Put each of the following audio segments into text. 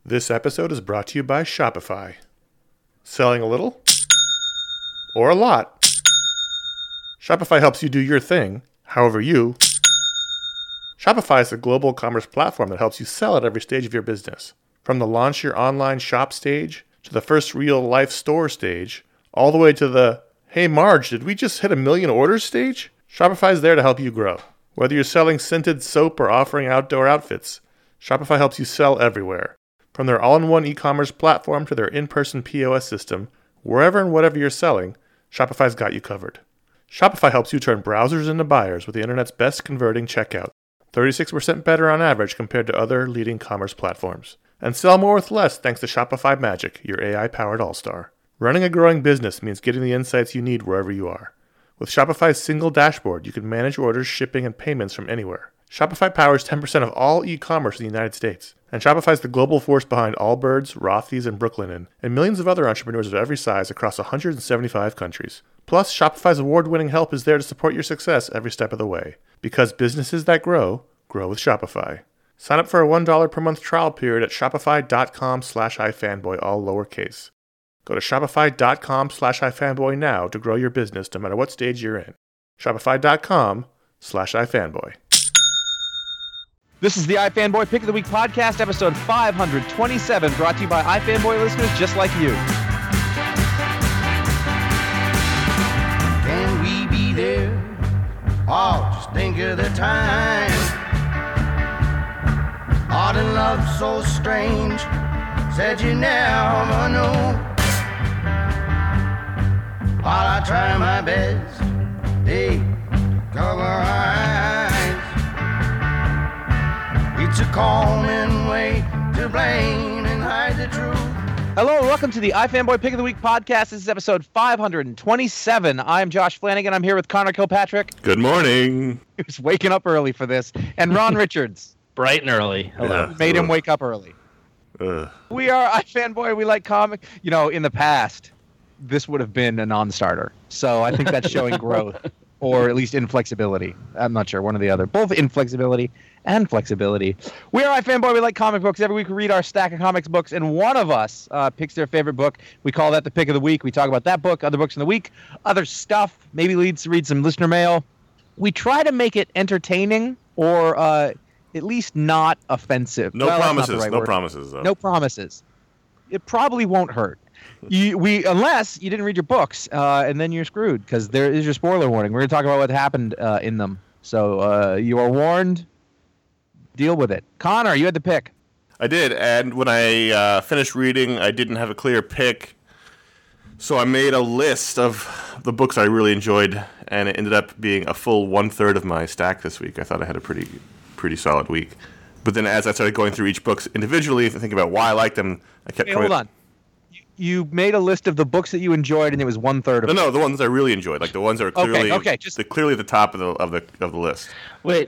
This episode is brought to you by Shopify. Selling a little? Or a lot? Shopify helps you do your thing, however you. Shopify is a global commerce platform that helps you sell at every stage of your business. From the launch your online shop stage, to the first real-life store stage, all the way to the, hey Marge, did we just hit 1 million orders stage? Shopify is there to help you grow. Whether you're selling scented soap or offering outdoor outfits, Shopify helps you sell everywhere. From their all-in-one e-commerce platform to their in-person POS system, wherever and whatever you're selling, Shopify's got you covered. Shopify helps you turn browsers into buyers with the internet's best converting checkout, 36% better on average compared to other leading commerce platforms. And sell more with less thanks to Shopify Magic, your AI-powered all-star. Running a growing business means getting the insights you need wherever you are. With Shopify's single dashboard, you can manage orders, shipping, and payments from anywhere. Shopify powers 10% of all e-commerce in the United States. And Shopify's the global force behind Allbirds, Rothy's, and Brooklinen, and millions of other entrepreneurs of every size across 175 countries. Plus, Shopify's award-winning help is there to support your success every step of the way. Because businesses that grow, grow with Shopify. Sign up for a $1 per month trial period at shopify.com/ifanboy, all lowercase. Go to shopify.com/ifanboy now to grow your business no matter what stage you're in. Shopify.com/ifanboy. This is the iFanboy Pick of the Week podcast, episode 527, brought to you by iFanboy listeners just like you. Can we be there? Oh, just think of the time. Art and love so strange, said you never know. While I try my best, hey, cover eyes. It's a common way to blame and hide the truth. Hello and welcome to the iFanboy Pick of the Week podcast. This is episode 527. I'm Josh Flanagan. I'm here with Connor Kilpatrick. Good morning. He was waking up early for this. And Ron Richards. Bright and early. Hello. Yeah. Made him wake up early. We are iFanboy. We like comic. You know, in the past, this would have been a non-starter. So I think that's showing growth, or at least inflexibility. I'm not sure, one or the other. Both inflexibility and flexibility. We are iFanboy. We like comic books. Every week we read our stack of comics books, and one of us picks their favorite book. We call that the pick of the week. We talk about that book, other books in the week, other stuff, maybe read some listener mail. We try to make it entertaining or at least not offensive. No promises. No promises, though. No promises. It probably won't hurt. Unless you didn't read your books, and then you're screwed, because there is your spoiler warning. We're going to talk about what happened in them. So you are warned. Deal with it. Connor, you had the pick. I did, and when I finished reading, I didn't have a clear pick, so I made a list of the books I really enjoyed, and it ended up being a full 1/3 of my stack this week. I thought I had a pretty solid week. But then as I started going through each book individually, thinking about why I liked them, I kept hold on. You made a list of the books that you enjoyed, and it was 1/3 of them. No, the ones I really enjoyed, like the ones that are clearly clearly at the top of the list. Wait,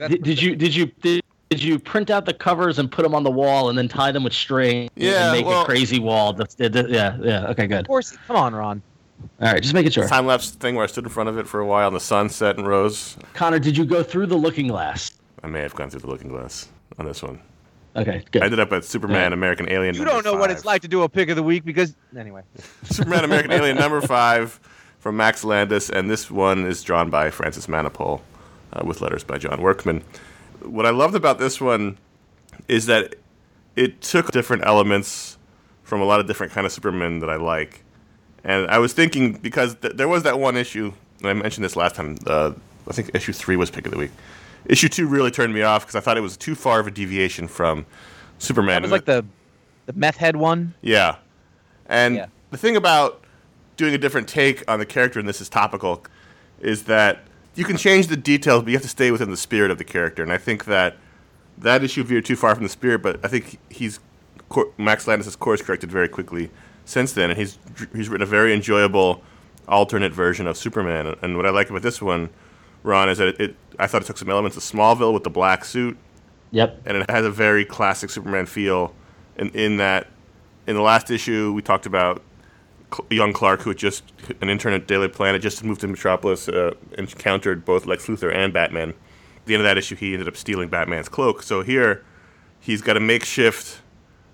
did you print out the covers and put them on the wall and then tie them with string and make a crazy wall? Yeah. Okay, good. Of course. Come on, Ron. All right, just making sure. Time-lapse thing where I stood in front of it for a while, and the sun set and rose. Connor, did you go through the looking glass? I may have gone through the looking glass on this one. Okay, good. I ended up at Superman, American Alien. You don't know what it's like to do a pick of the week because, anyway. Superman, American Alien number 5 from Max Landis, and this one is drawn by Francis Manapul with letters by John Workman. What I loved about this one is that it took different elements from a lot of different kind of Supermen that I like. And I was thinking, because there was that one issue, and I mentioned this last time, I think issue 3 was pick of the week. Issue 2 really turned me off because I thought it was too far of a deviation from Superman. That was like the meth head one? Yeah. And the thing about doing a different take on the character, and this is topical, is that you can change the details, but you have to stay within the spirit of the character. And I think that issue veered too far from the spirit, but I think Max Landis has course corrected very quickly since then, and he's written a very enjoyable alternate version of Superman. And what I like about this one, Ron, is that I thought it took some elements of Smallville with the black suit. Yep. And it has a very classic Superman feel. In that, in the last issue, we talked about young Clark, who had just an intern at Daily Planet, just moved to Metropolis, encountered both Lex Luthor and Batman. At the end of that issue, he ended up stealing Batman's cloak. So here, he's got a makeshift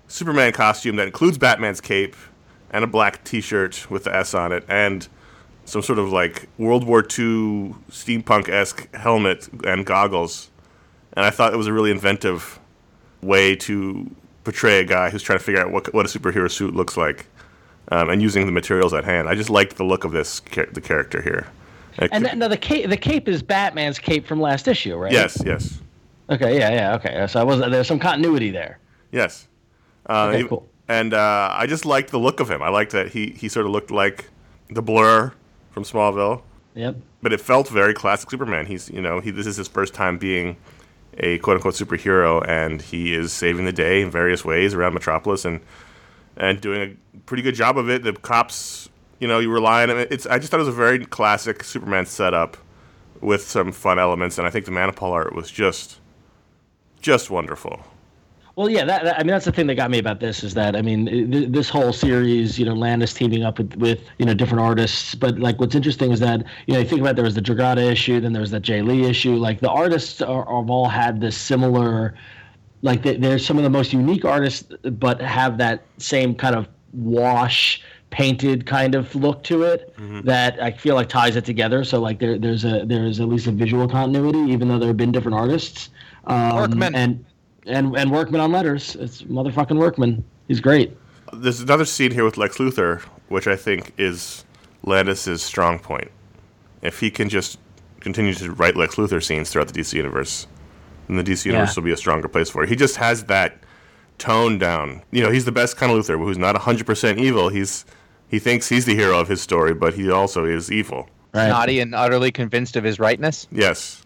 Superman costume that includes Batman's cape and a black T-shirt with the S on it and some sort of like World War II steampunk-esque helmet and goggles. And I thought it was a really inventive way to portray a guy who's trying to figure out what a superhero suit looks like, and using the materials at hand. I just liked the look of the character here. And now the cape is Batman's cape from last issue, right? Yes. Okay, yeah, okay. So there's some continuity there. Yes. Okay, cool. And I just liked the look of him. I liked that he sort of looked like the Blur from Smallville. Yep. But it felt very classic Superman. This is his first time being a quote-unquote superhero, and he is saving the day in various ways around Metropolis and doing a pretty good job of it. The cops, you rely on him. I just thought it was a very classic Superman setup with some fun elements, and I think the Manipal art was just wonderful. Well, yeah, that's the thing that got me about this is that, this whole series, Landis teaming up with different artists. But, like, what's interesting is that, you think about there was the Dragata issue, then there was that Jay Lee issue. Like, the artists have all had this similar, like, they're some of the most unique artists, but have that same kind of wash painted kind of look to it that I feel like ties it together. So, like, there's at least a visual continuity, even though there have been different artists. Workman. And Workman on letters. It's motherfucking Workman. He's great. There's another scene here with Lex Luthor, which I think is Landis' strong point. If he can just continue to write Lex Luthor scenes throughout the DC Universe, then the DC Universe will be a stronger place for it. He just has that tone down. He's the best kind of Luthor, who's not 100% evil. He thinks he's the hero of his story, but he also is evil. Right. Naughty and utterly convinced of his rightness? Yes.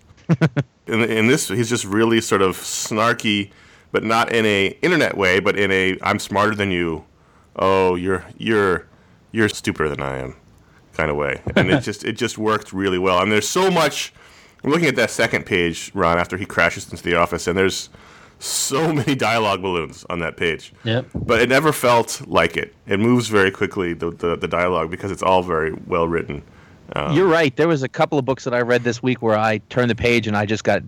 In this, he's just really sort of snarky, but not in a internet way, but in a I'm smarter than you. Oh, you're stupider than I am, kind of way. And it just worked really well. And there's so much. I'm looking at that second page, Ron, after he crashes into the office, and there's so many dialogue balloons on that page. Yep. But it never felt like it. It moves very quickly, the dialogue, because it's all very well written. You're right. There was a couple of books that I read this week where I turned the page and I just got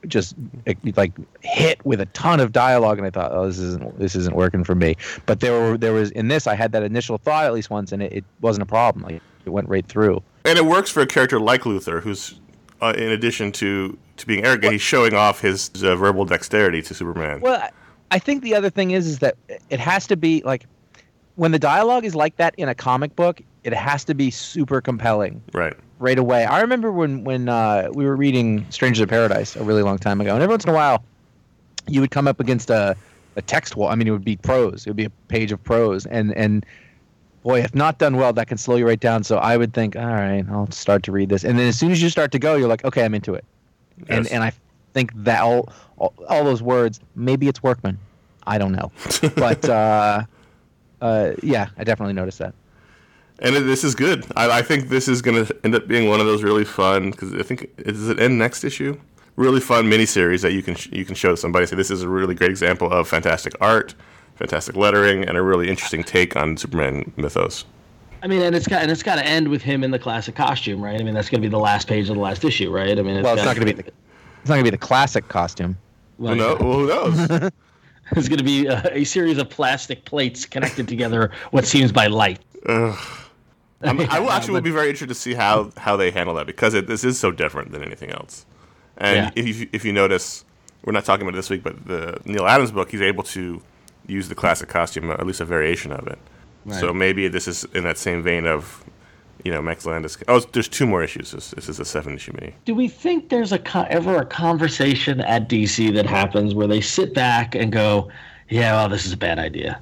like hit with a ton of dialogue, and I thought, oh, this isn't working for me. But there was in this, I had that initial thought at least once, and it wasn't a problem. Like, it went right through. And it works for a character like Luthor, who's in addition to being arrogant, he's showing off his verbal dexterity to Superman. Well, I think the other thing is that it has to be like when the dialogue is like that in a comic book. It has to be super compelling, right away. I remember when we were reading Strangers of Paradise a really long time ago, and every once in a while, you would come up against a text wall. I mean, it would be prose. It would be a page of prose, and boy, if not done well, that can slow you right down. So I would think, all right, I'll start to read this, and then as soon as you start to go, you're like, okay, I'm into it. Yes. And I think that all those words, maybe it's Workman, I don't know, but yeah, I definitely noticed that. And this is good. I think this is going to end up being one of those really fun, because I think, does it end next issue? Really fun miniseries that you can show somebody. Say, this is a really great example of fantastic art, fantastic lettering, and a really interesting take on Superman mythos. I mean, and it's got to end with him in the classic costume, right? I mean, that's going to be the last page of the last issue, right? I mean, it's not going to be the classic costume. Well, who knows? It's going to be a series of plastic plates connected together, what seems by light. I will be very interested to see how they handle that, because this is so different than anything else. And if you notice, we're not talking about it this week, but the Neil Adams book, he's able to use the classic costume, at least a variation of it. Right. So maybe this is in that same vein of, Max Landis. Oh, there's 2 more issues. This is a 7-issue mini. Do we think there's ever a conversation at DC that happens where they sit back and go, yeah, well, this is a bad idea.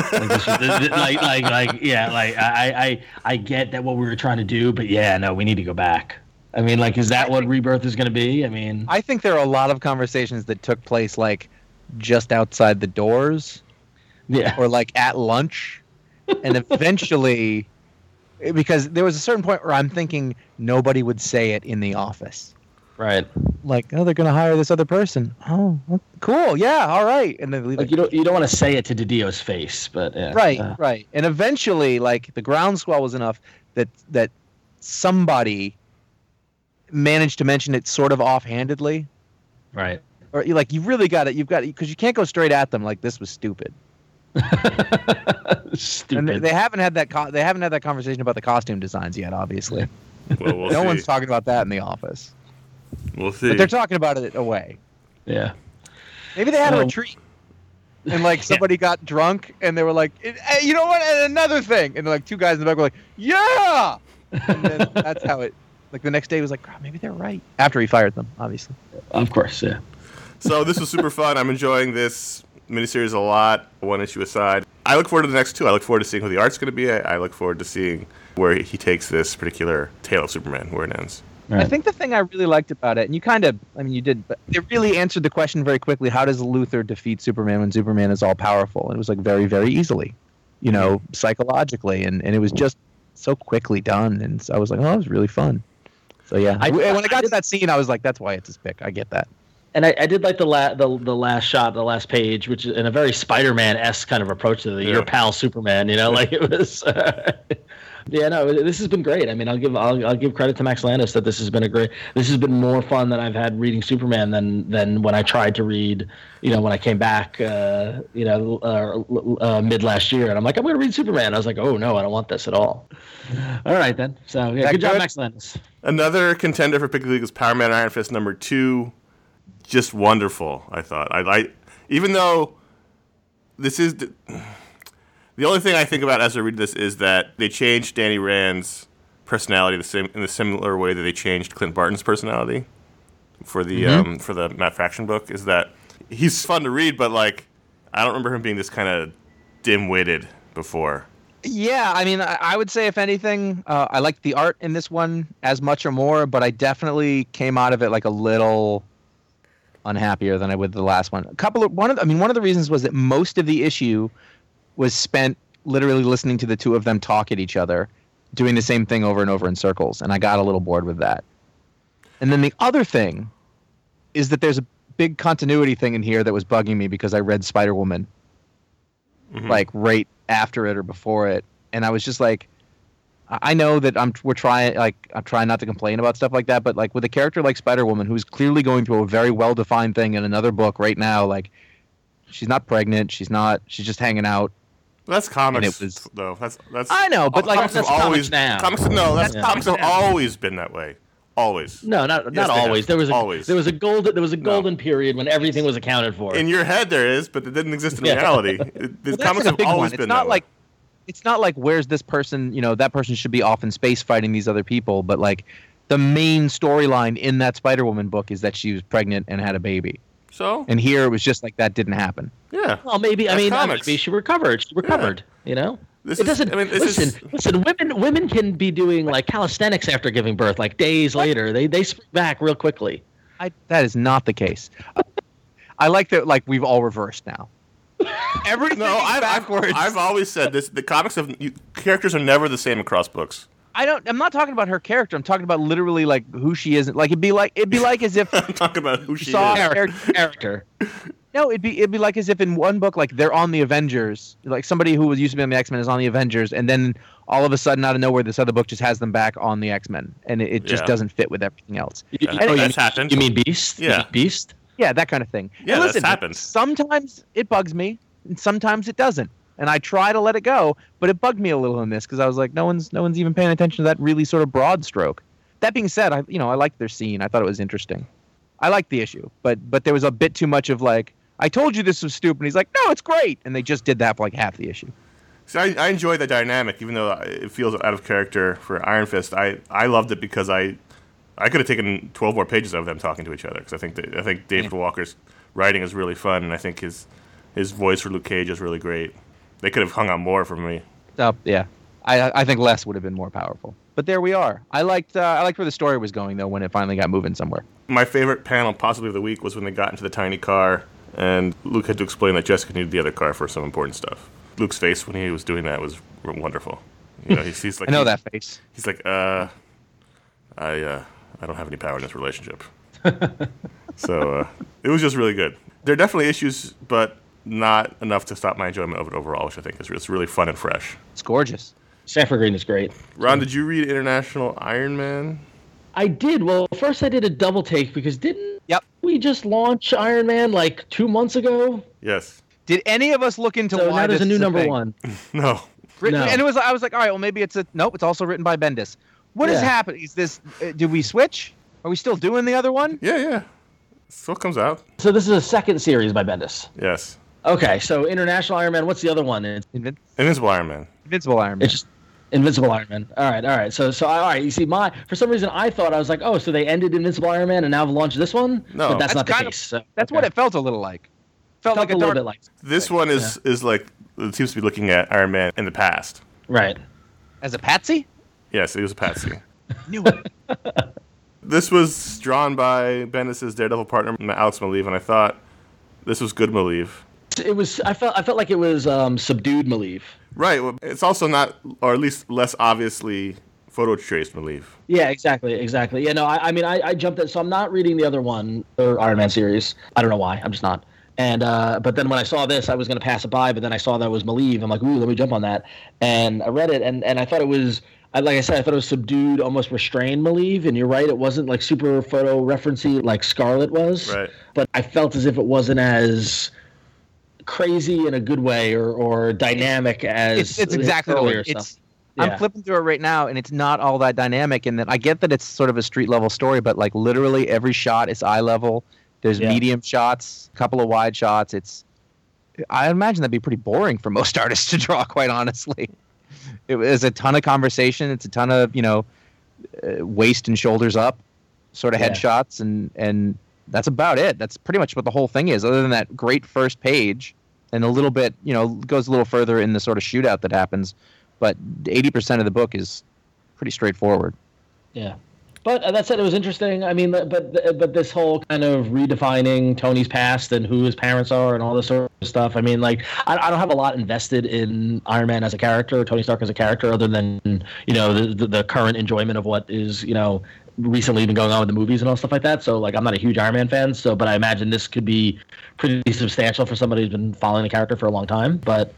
I get that what we were trying to do, but yeah, no, we need to go back. I mean, like, is that what Rebirth is going to be? I mean, I think there are a lot of conversations that took place, like, just outside the doors, or like at lunch, and eventually, because there was a certain point where I'm thinking nobody would say it in the office. Right. Like, oh, they're going to hire this other person. Oh, cool. Yeah. All right. And then like, you don't want to say it to DiDio's face, but yeah. Right. And eventually, like, the groundswell was enough that somebody managed to mention it sort of offhandedly. Right. Or like, you really got it. Because you can't go straight at them like this was stupid. Stupid. And they haven't had that. They haven't had that conversation about the costume designs yet. Obviously, Well, we'll no see. one's talking about that in the office. We'll see. But they're talking about it away. Yeah. Maybe they had a retreat, and like somebody got drunk, and they were like, "Hey, you know what? And another thing," and like two guys in the back were like, "Yeah!" And then that's how it. Like the next day was like, "God, maybe they're right." After he fired them, obviously. Of course, yeah. So this was super fun. I'm enjoying this miniseries a lot, one issue aside. I look forward to the next two. I look forward to seeing who the art's going to be. I look forward to seeing where he takes this particular tale of Superman, where it ends. Right. I think the thing I really liked about it, and you kind of, I mean, you did, but it really answered the question very quickly. How does Luthor defeat Superman when Superman is all powerful? And it was like very, very easily, you know, psychologically. And it was just so quickly done. And so I was like, oh, it was really fun. So yeah, when I got to that scene, I was like, that's why it's his pick. I get that. And I did like the last shot, the last page, which is in a very Spider-Man-esque kind of approach to your pal Superman. You know, like it was. Yeah, no, this has been great. I mean, I'll give credit to Max Landis that this has been more fun than I've had reading Superman than when I tried to read, you know, when I came back, mid last year, and I'm like, I'm going to read Superman. I was like, oh no, I don't want this at all. All right then. So yeah, good job, Max Landis. Another contender for Pick of the Week was Power Man Iron Fist #2. Just wonderful, I thought. I even though this is. The only thing I think about as I read this is that they changed Danny Rand's personality in the similar way that they changed Clint Barton's personality for the Matt Fraction book. Is that he's fun to read, but like I don't remember him being this kind of dim-witted before. Yeah, I mean, I would say if anything, I liked the art in this one as much or more, but I definitely came out of it like a little unhappier than I would the last one. One of the reasons was that most of the issue was spent literally listening to the two of them talk at each other, doing the same thing over and over in circles, and I got a little bored with that. And then the other thing is that there's a big continuity thing in here that was bugging me because I read Spider-Woman like right after it or before it, and I was just like, I know that I'm trying not to complain about stuff like that, but like with a character like Spider-Woman who's clearly going through a very well-defined thing in another book right now, like she's not pregnant, she's just hanging out. That's comics, though. That's. I know, but like comics have always now. Comics have always been that way. Always. No, not always. There was a golden period when everything was accounted for. In your head, there is, but it didn't exist in reality. The comics have always been that way. It's not like where's this person? You know, that person should be off in space fighting these other people. But like, the main storyline in that Spider-Woman book is that she was pregnant and had a baby. So? And here it was just like that didn't happen. Yeah. Well, maybe. Maybe she recovered. Yeah. You know. Listen. Women can be doing like calisthenics after giving birth, like days later. They spring back real quickly. That is not the case. I like that. Like we've all reversed now. Everything backwards. I've always said this. The comics characters are never the same across books. I'm not talking about her character. I'm talking about literally like who she is. Like it'd be like as if I'm talking about who she is. Character. No, it'd be like as if in one book, like they're on the Avengers, like somebody who used to be on the X-Men is on the Avengers, and then all of a sudden out of nowhere, this other book just has them back on the X-Men, and it just doesn't fit with everything else. That's happened. You mean Beast? Yeah. Beast? Yeah, that kind of thing. Yeah, listen, that's happened. Sometimes it bugs me, and sometimes it doesn't. And I try to let it go, but it bugged me a little in this because I was like, no one's even paying attention to that really sort of broad stroke. That being said, I liked their scene. I thought it was interesting. I liked the issue, but there was a bit too much of like, I told you this was stupid. And he's like, no, it's great, and they just did that for like half the issue. So I enjoy the dynamic, even though it feels out of character for Iron Fist. I loved it because I could have taken 12 more pages of them talking to each other because I think David Walker's writing is really fun, and I think his voice for Luke Cage is really great. They could have hung on more for me. Yeah, I think less would have been more powerful. But there we are. I liked where the story was going though when it finally got moving somewhere. My favorite panel, possibly of the week, was when they got into the tiny car and Luke had to explain that Jessica needed the other car for some important stuff. Luke's face when he was doing that was wonderful. You know, he's like, I know that face. He's like, I don't have any power in this relationship. So it was just really good. There are definitely issues, but not enough to stop my enjoyment of it overall, which I think is really fun and fresh. It's gorgeous. Sanford Green is great. Ron, did you read International Iron Man? I did. Well, first I did a double take because didn't we just launch Iron Man like 2 months ago? Yes. Did any of us look into So why now there's this a new is number thing? one. No. Written- No. And I was like, all right, well, maybe nope, it's also written by Bendis. What is Yeah. happening? Is this, did we switch? Are we still doing the other one? Yeah. Still comes out. So this is a second series by Bendis. Yes. Okay, so International Iron Man. What's the other one? It's Invincible Iron Man. Invincible Iron Man. just Invincible Iron Man. All right. So all right. You see, for some reason I thought I was like, oh, so they ended Invincible Iron Man and now have launched this one. No. But that's not the kind case. So, That's okay. what it felt a little like. Felt like a little dark, bit like. This one is like, it seems to be looking at Iron Man in the past. Right. as a patsy. Yes, it was a patsy. Knew it. This was drawn by Bendis' Daredevil partner, Alex Maleev, and I thought this was good Maleev. It was. I felt like it was subdued Maleev. Right. Well, it's also not, or at least less obviously, photo traced Maleev. Yeah, exactly. Yeah, no, I mean, I jumped in, so I'm not reading the other one, or Iron Man series. I don't know why. I'm just not. And but then when I saw this, I was going to pass it by, but then I saw that it was Maleev. I'm like, ooh, let me jump on that. And I read it, and I thought it was, like I said, I thought it was subdued, almost restrained Maleev. And you're right, it wasn't like super photo referencey like Scarlet was. Right. But I felt as if it wasn't as crazy in a good way or dynamic as It's exactly the way. earlier It's. stuff. I'm Yeah. flipping through it right now, and it's not all that dynamic. And that I get that it's sort of a street level story, but like literally every shot is eye level. There's Yeah. medium shots, a couple of wide shots. I imagine that'd be pretty boring for most artists to draw, quite honestly. It was a ton of conversation. It's a ton of waist and shoulders up, sort of Yeah. headshots, and that's about it. That's pretty much what the whole thing is. Other than that great first page, and a little bit, goes a little further in the sort of shootout that happens. But 80% of the book is pretty straightforward. Yeah. But that said, it was interesting. I mean, but this whole kind of redefining Tony's past and who his parents are and all this sort of stuff. I mean, like, I don't have a lot invested in Iron Man as a character, or Tony Stark as a character, other than, the current enjoyment of what is, recently been going on with the movies and all stuff like that. So, like, I'm not a huge Iron Man fan, but I imagine this could be pretty substantial for somebody who's been following the character for a long time. But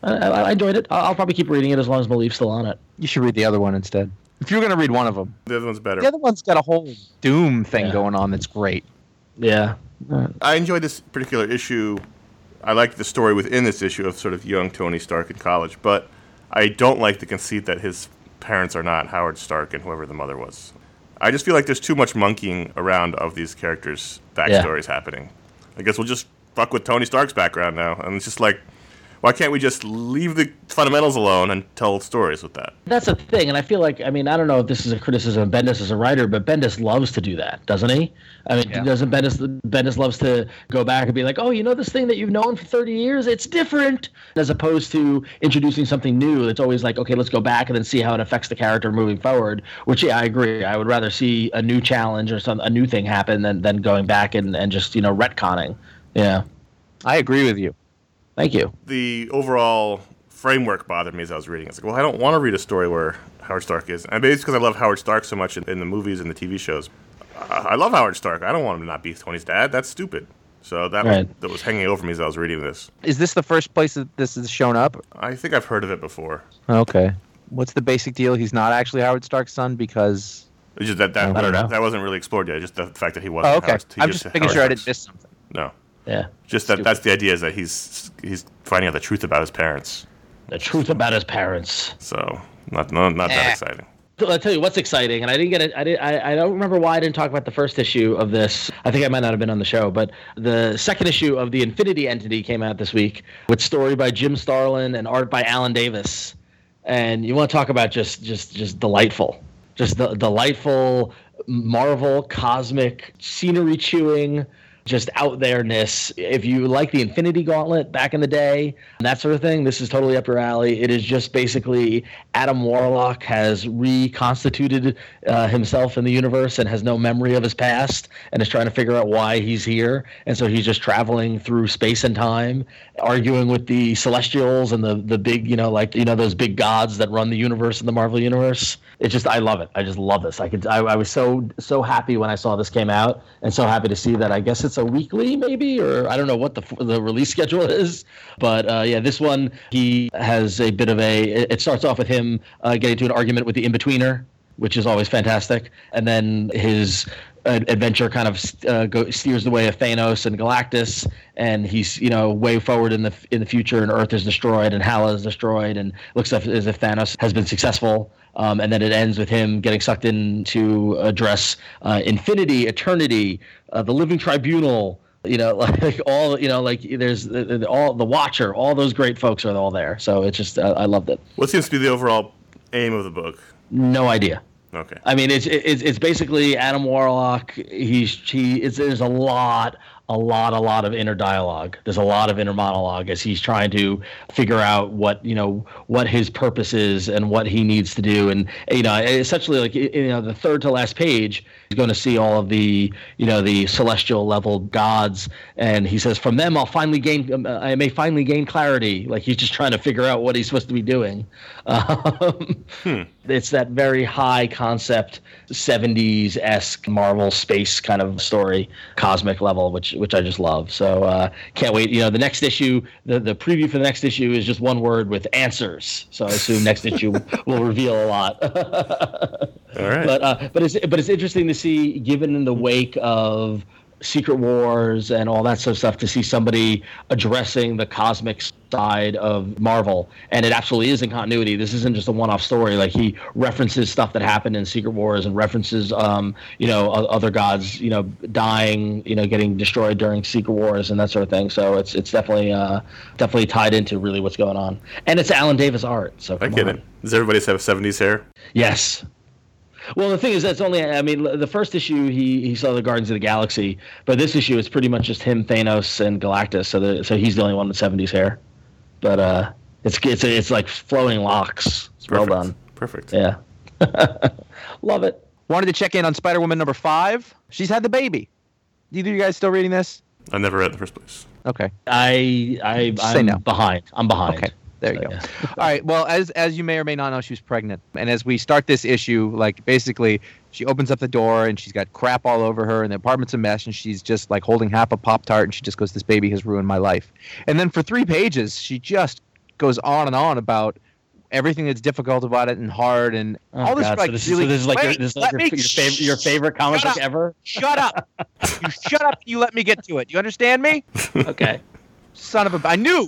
I enjoyed it. I'll probably keep reading it as long as Maleev's still on it. You should read the other one instead. If you're going to read one of them. The other one's better. The other one's got a whole Doom thing going on that's great. Yeah. I enjoyed this particular issue. I like the story within this issue of sort of young Tony Stark in college, but I don't like the conceit that his parents are not Howard Stark and whoever the mother was. I just feel like there's too much monkeying around of these characters' backstories happening. I guess we'll just fuck with Tony Stark's background now. And it's just like, why can't we just leave the fundamentals alone and tell stories with that? That's the thing, and I feel like, I mean, I don't know if this is a criticism of Bendis as a writer, but Bendis loves to do that, doesn't he? I mean, doesn't Bendis loves to go back and be like, oh, this thing that you've known for 30 years, it's different, as opposed to introducing something new. It's always like, okay, let's go back and then see how it affects the character moving forward, which, yeah, I agree. I would rather see a new challenge or a new thing happen than going back and just, retconning. Yeah. I agree with you. Thank you. The overall framework bothered me as I was reading. It's like, well, I don't want to read a story where Howard Stark is. And maybe it's because I love Howard Stark so much in the movies and the TV shows. I love Howard Stark. I don't want him to not be Tony's dad. That's stupid. So that was hanging over me as I was reading this. Is this the first place that this has shown up? I think I've heard of it before. Okay. What's the basic deal? He's not actually Howard Stark's son because... It's just that I don't know. That wasn't really explored yet. Just the fact that he wasn't. Oh, okay. I'm just making sure I didn't miss something. No. Yeah. Just that's the idea, is that he's finding out the truth about his parents. The truth about his parents. So not that exciting. I'll tell you what's exciting, and I didn't get it. I don't remember why I didn't talk about the first issue of this. I think I might not have been on the show, but the second issue of the Infinity Entity came out this week with story by Jim Starlin and art by Alan Davis. And you want to talk about just delightful, just the delightful Marvel cosmic scenery chewing. Just out there-ness. If you like the Infinity Gauntlet back in the day, that sort of thing, this is totally up your alley. It is just basically Adam Warlock has reconstituted himself in the universe and has no memory of his past and is trying to figure out why he's here. And so he's just traveling through space and time, arguing with the Celestials and the big, those big gods that run the universe in the Marvel Universe. I love it. I just love this. I was so happy when I saw this came out, and so happy to see that. I guess it's a weekly, maybe, or I don't know what the release schedule is, but this one, he has a bit of it starts off with him getting into an argument with the In-Betweener, which is always fantastic. And then his adventure kind of steers the way of Thanos and Galactus, and he's way forward in the future, and Earth is destroyed and Hala is destroyed, and looks as if Thanos has been successful. And then it ends with him getting sucked in to address infinity, eternity, the living tribunal. Like all, there's all the Watcher, all those great folks are all there. So it's just I loved it. What seems to be the overall aim of the book? No idea. Okay. I mean, it's basically Adam Warlock. There's a lot of inner dialogue. There's a lot of inner monologue as he's trying to figure out what his purpose is and what he needs to do. And essentially, like the third to last page, he's going to see all of the the celestial level gods, and he says, "From them, I may finally gain clarity." Like he's just trying to figure out what he's supposed to be doing. It's that very high concept 70s-esque Marvel space kind of story, cosmic level, which I just love. So can't wait. The next issue, the preview for the next issue is just one word with answers. So I assume next issue will reveal a lot. All right. But it's interesting to see, given in the wake of Secret Wars and all that sort of stuff, to see somebody addressing the cosmic side of Marvel, and it absolutely is in continuity. This isn't just a one-off story. Like he references stuff that happened in Secret Wars and references other gods dying, getting destroyed during Secret Wars and that sort of thing. So it's definitely tied into really what's going on, and it's Alan Davis art. So I get it. Does everybody have 70s hair? Yes. Well, the thing is, that's only. I mean, the first issue he saw the Guardians of the Galaxy, but this issue it's pretty much just him, Thanos, and Galactus. So he's the only one with 70s hair. But it's like flowing locks. It's well done. Perfect. Yeah. Love it. Wanted to check in on Spider-Woman number 5. She's had the baby. Either of you guys still reading this? I never read it in the first place. Okay. I'm no. behind. I'm behind. Okay. There you go. Yeah. All right. Well, as you may or may not know, she was pregnant. And as we start this issue, like basically she opens up the door and she's got crap all over her and the apartment's a mess and she's just like holding half a Pop-Tart and she just goes, "This baby has ruined my life." And then for 3 pages, she just goes on and on about everything that's difficult about it and hard and all this. God. Like, this really, is like your favorite comic book ever? Shut up. You shut up and you let me get to it. You understand me? Okay. Son of a... I knew.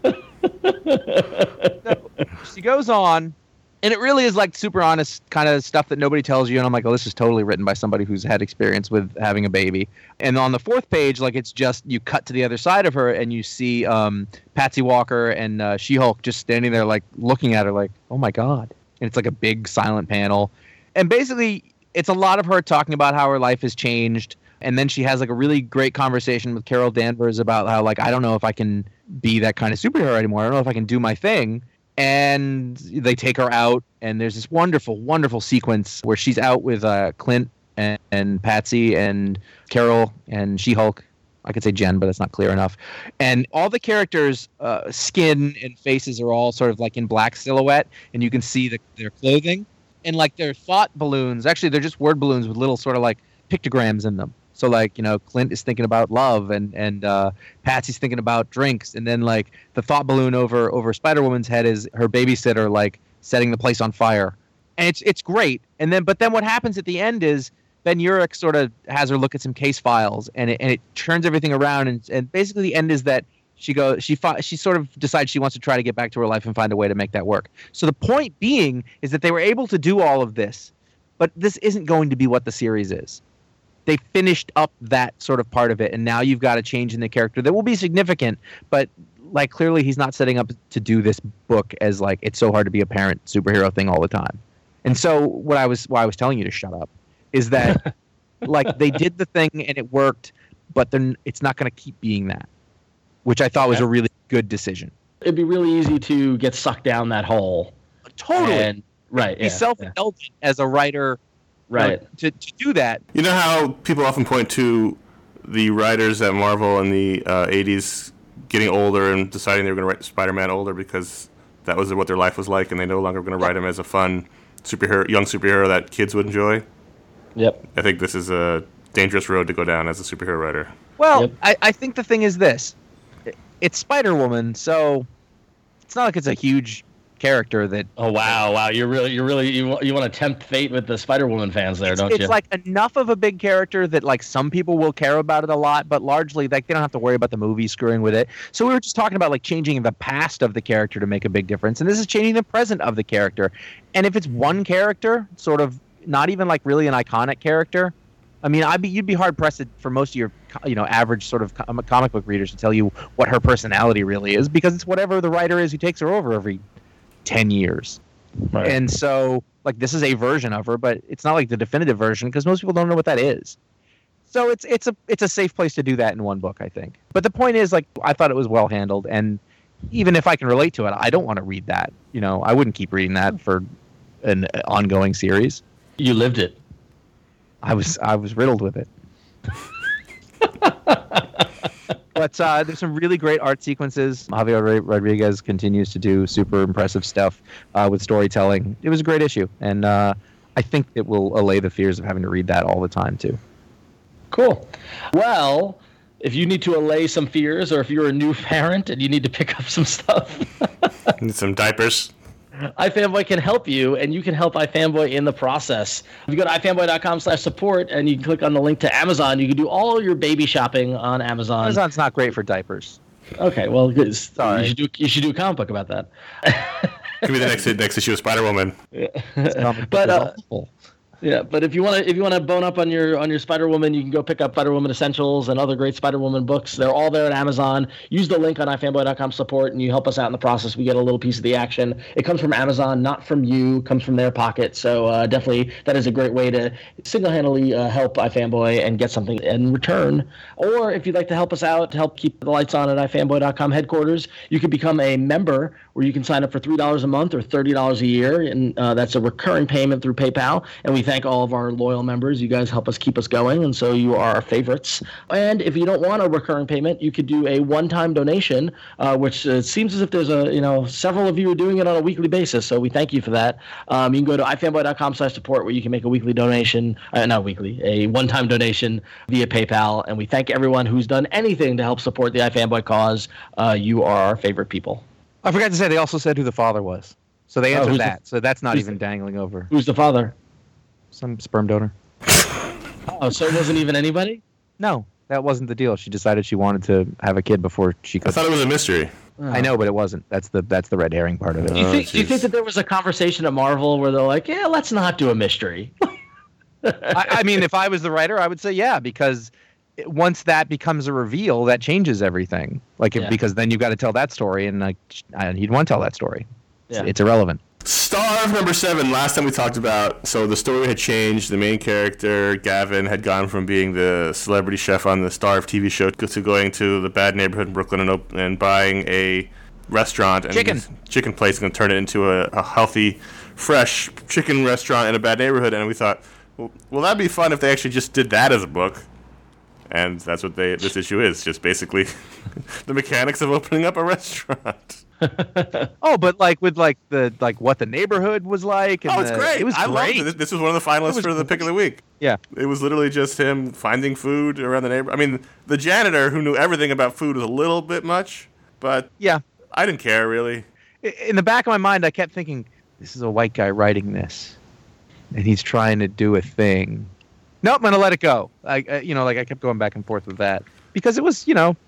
So she goes on, and it really is like super honest kind of stuff that nobody tells you. And I'm like, oh, this is totally written by somebody who's had experience with having a baby. And on the 4th page, like it's just you cut to the other side of her, and you see Patsy Walker and She-Hulk just standing there, like looking at her, like, oh my god. And it's like a big silent panel, and basically it's a lot of her talking about how her life has changed. And then she has like a really great conversation with Carol Danvers about how like I don't know if I can be that kind of superhero anymore. I don't know if I can do my thing. And they take her out, and there's this wonderful, wonderful sequence where she's out with Clint and Patsy and Carol and She-Hulk. I could say Jen, but it's not clear enough. And all the characters' skin and faces are all sort of like in black silhouette, and you can see their clothing. And like their thought balloons, actually they're just word balloons with little sort of like pictograms in them. So like, Clint is thinking about love and Patsy's thinking about drinks. And then like the thought balloon over Spider-Woman's head is her babysitter, like setting the place on fire. And it's great. But then what happens at the end is Ben Urich sort of has her look at some case files and it turns everything around. And basically the end is that she sort of decides she wants to try to get back to her life and find a way to make that work. So the point being is that they were able to do all of this, but this isn't going to be what the series is. They finished up that sort of part of it, and now you've got a change in the character that will be significant, but like clearly he's not setting up to do this book as like it's so hard to be a parent superhero thing all the time. And so why I was telling you to shut up is that like they did the thing and it worked, but then it's not going to keep being that, which I thought was a really good decision. It'd be really easy to get sucked down that hole. Totally. Right. Be self-indulgent as a writer. Right. To do that. You know how people often point to the writers at Marvel in the 80s getting older and deciding they were going to write Spider-Man older because that was what their life was like and they no longer were going to write him as a fun young superhero that kids would enjoy? Yep. I think this is a dangerous road to go down as a superhero writer. Well, Yep. I think the thing is this. It's Spider-Woman, so it's not like it's a huge character that. Oh wow! You want to tempt fate with the Spider-Woman fans there, don't you? It's like enough of a big character that like some people will care about it a lot, but largely like they don't have to worry about the movie screwing with it. So we were just talking about like changing the past of the character to make a big difference, and this is changing the present of the character. And if it's one character, sort of not even like really an iconic character, I mean, you'd be hard pressed for most of your average sort of comic book readers to tell you what her personality really is, because it's whatever the writer is who takes her over every 10 years. Right. And so like this is a version of her, but it's not like the definitive version because most people don't know what that is. So it's a safe place to do that in one book, I think. But the point is, like, I thought it was well handled, and even if I can relate to it, I don't want to read that. I wouldn't keep reading that for an ongoing series. You lived it. I was riddled with it. But there's some really great art sequences. Javier Rodriguez continues to do super impressive stuff with storytelling. It was a great issue, and I think it will allay the fears of having to read that all the time, too. Cool. Well, if you need to allay some fears, or if you're a new parent and you need to pick up some stuff, Need some diapers. iFanboy can help you, and you can help iFanboy in the process. If you go to ifanboy.com/support and you can click on the link to Amazon, you can do all your baby shopping on Amazon. Amazon's not great for diapers. Okay, well, good. Sorry. You should do a comic book about that. Could be the next issue of Spider-Woman. But yeah, but if you want to bone up on your Spider-Woman, you can go pick up Spider-Woman Essentials and other great Spider-Woman books. They're all there at Amazon. Use the link on ifanboy.com/support, and you help us out in the process. We get a little piece of the action. It comes from Amazon, not from you. It comes from their pocket. So definitely, that is a great way to single-handedly help iFanboy and get something in return. Or if you'd like to help us out to help keep the lights on at ifanboy.com headquarters, you can become a member, where you can sign up for $3 a month or $30 a year, and that's a recurring payment through PayPal. And we thank all of our loyal members. You guys help us keep us going, and so you are our favorites. And if you don't want a recurring payment, you could do a one-time donation, which seems as if there's several of you are doing it on a weekly basis. So we thank you for that. You can go to ifanboy.com/support, where you can make a weekly donation, a one-time donation via PayPal. And we thank everyone who's done anything to help support the iFanboy cause. You are our favorite people. I forgot to say, they also said who the father was. So they answered who's that. So that's not even dangling over. Who's the father? Some sperm donor. Oh, so it wasn't even anybody? No, that wasn't the deal. She decided she wanted to have a kid before she could. I thought it was a mystery. I know, but it wasn't. That's the red herring part of it. Do you think that there was a conversation at Marvel where they're like, yeah, let's not do a mystery? I mean, if I was the writer, I would say yeah, because once that becomes a reveal, that changes everything. Because then you've got to tell that story, and he'd want to tell that story. Yeah. It's irrelevant. Starve #7. Last time we talked about, so the story had changed. The main character, Gavin, had gone from being the celebrity chef on the Starve TV show to going to the bad neighborhood in Brooklyn and buying a restaurant. And chicken place, and turn it into a healthy, fresh chicken restaurant in a bad neighborhood. And we thought, well, that'd be fun if they actually just did that as a book. And that's what this issue is, just basically the mechanics of opening up a restaurant. Oh, but with what the neighborhood was like. And it's great. It was I great. loved it. This was one of the finalists for the pick of the week. Yeah. It was literally just him finding food around the neighborhood. I mean, the janitor who knew everything about food was a little bit much, but yeah, I didn't care really. In the back of my mind, I kept thinking, this is a white guy writing this, and he's trying to do a thing. Nope, I'm going to let it go. I kept going back and forth with that because it was,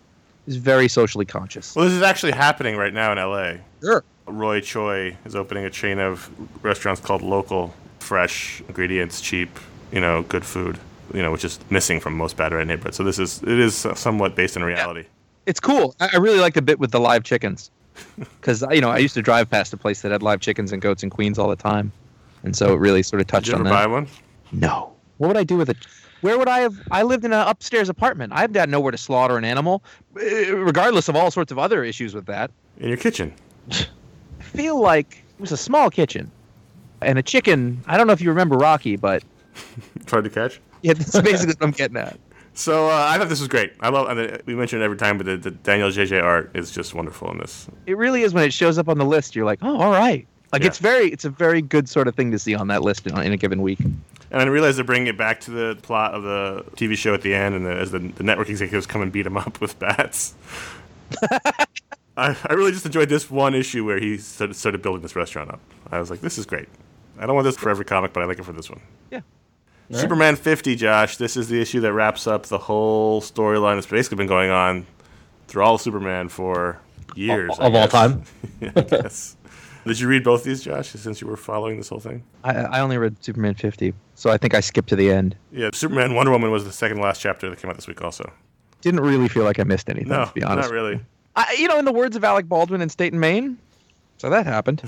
is very socially conscious. Well, this is actually happening right now in L.A. Sure. Roy Choi is opening a chain of restaurants called Local. Fresh ingredients, cheap, good food, which is missing from most bad red neighborhoods. So it is somewhat based in reality. Yeah. It's cool. I really like the bit with the live chickens because, I used to drive past a place that had live chickens and goats in Queens all the time. And so it really sort of touched on that. Did you ever buy one? No. What would I do with it? Where would I have? I lived in an upstairs apartment. I've got nowhere to slaughter an animal, regardless of all sorts of other issues with that. In your kitchen. I feel like it was a small kitchen. And a chicken, I don't know if you remember Rocky, but... It's hard to catch? Yeah, that's basically what I'm getting at. So I thought this was great. We mention it every time, but the Daniel JJ art is just wonderful in this. It really is. When it shows up on the list, you're like, oh, all right. It's a very good sort of thing to see on that list in a given week. And I realized they're bringing it back to the plot of the TV show at the end, and as the network executives come and beat him up with bats. I really just enjoyed this one issue where he started building this restaurant up. I was like, this is great. I don't want this for every comic, but I like it for this one. Yeah. Right. Superman 50, Josh. This is the issue that wraps up the whole storyline that's basically been going on through all of Superman for years. Of all time. Yeah, I guess. Did you read both these, Josh, since you were following this whole thing? I only read Superman 50, so I think I skipped to the end. Yeah, Superman Wonder Woman was the second to last chapter that came out this week also. Didn't really feel like I missed anything, No, to be honest. not really. In the words of Alec Baldwin in State and Maine, so that happened.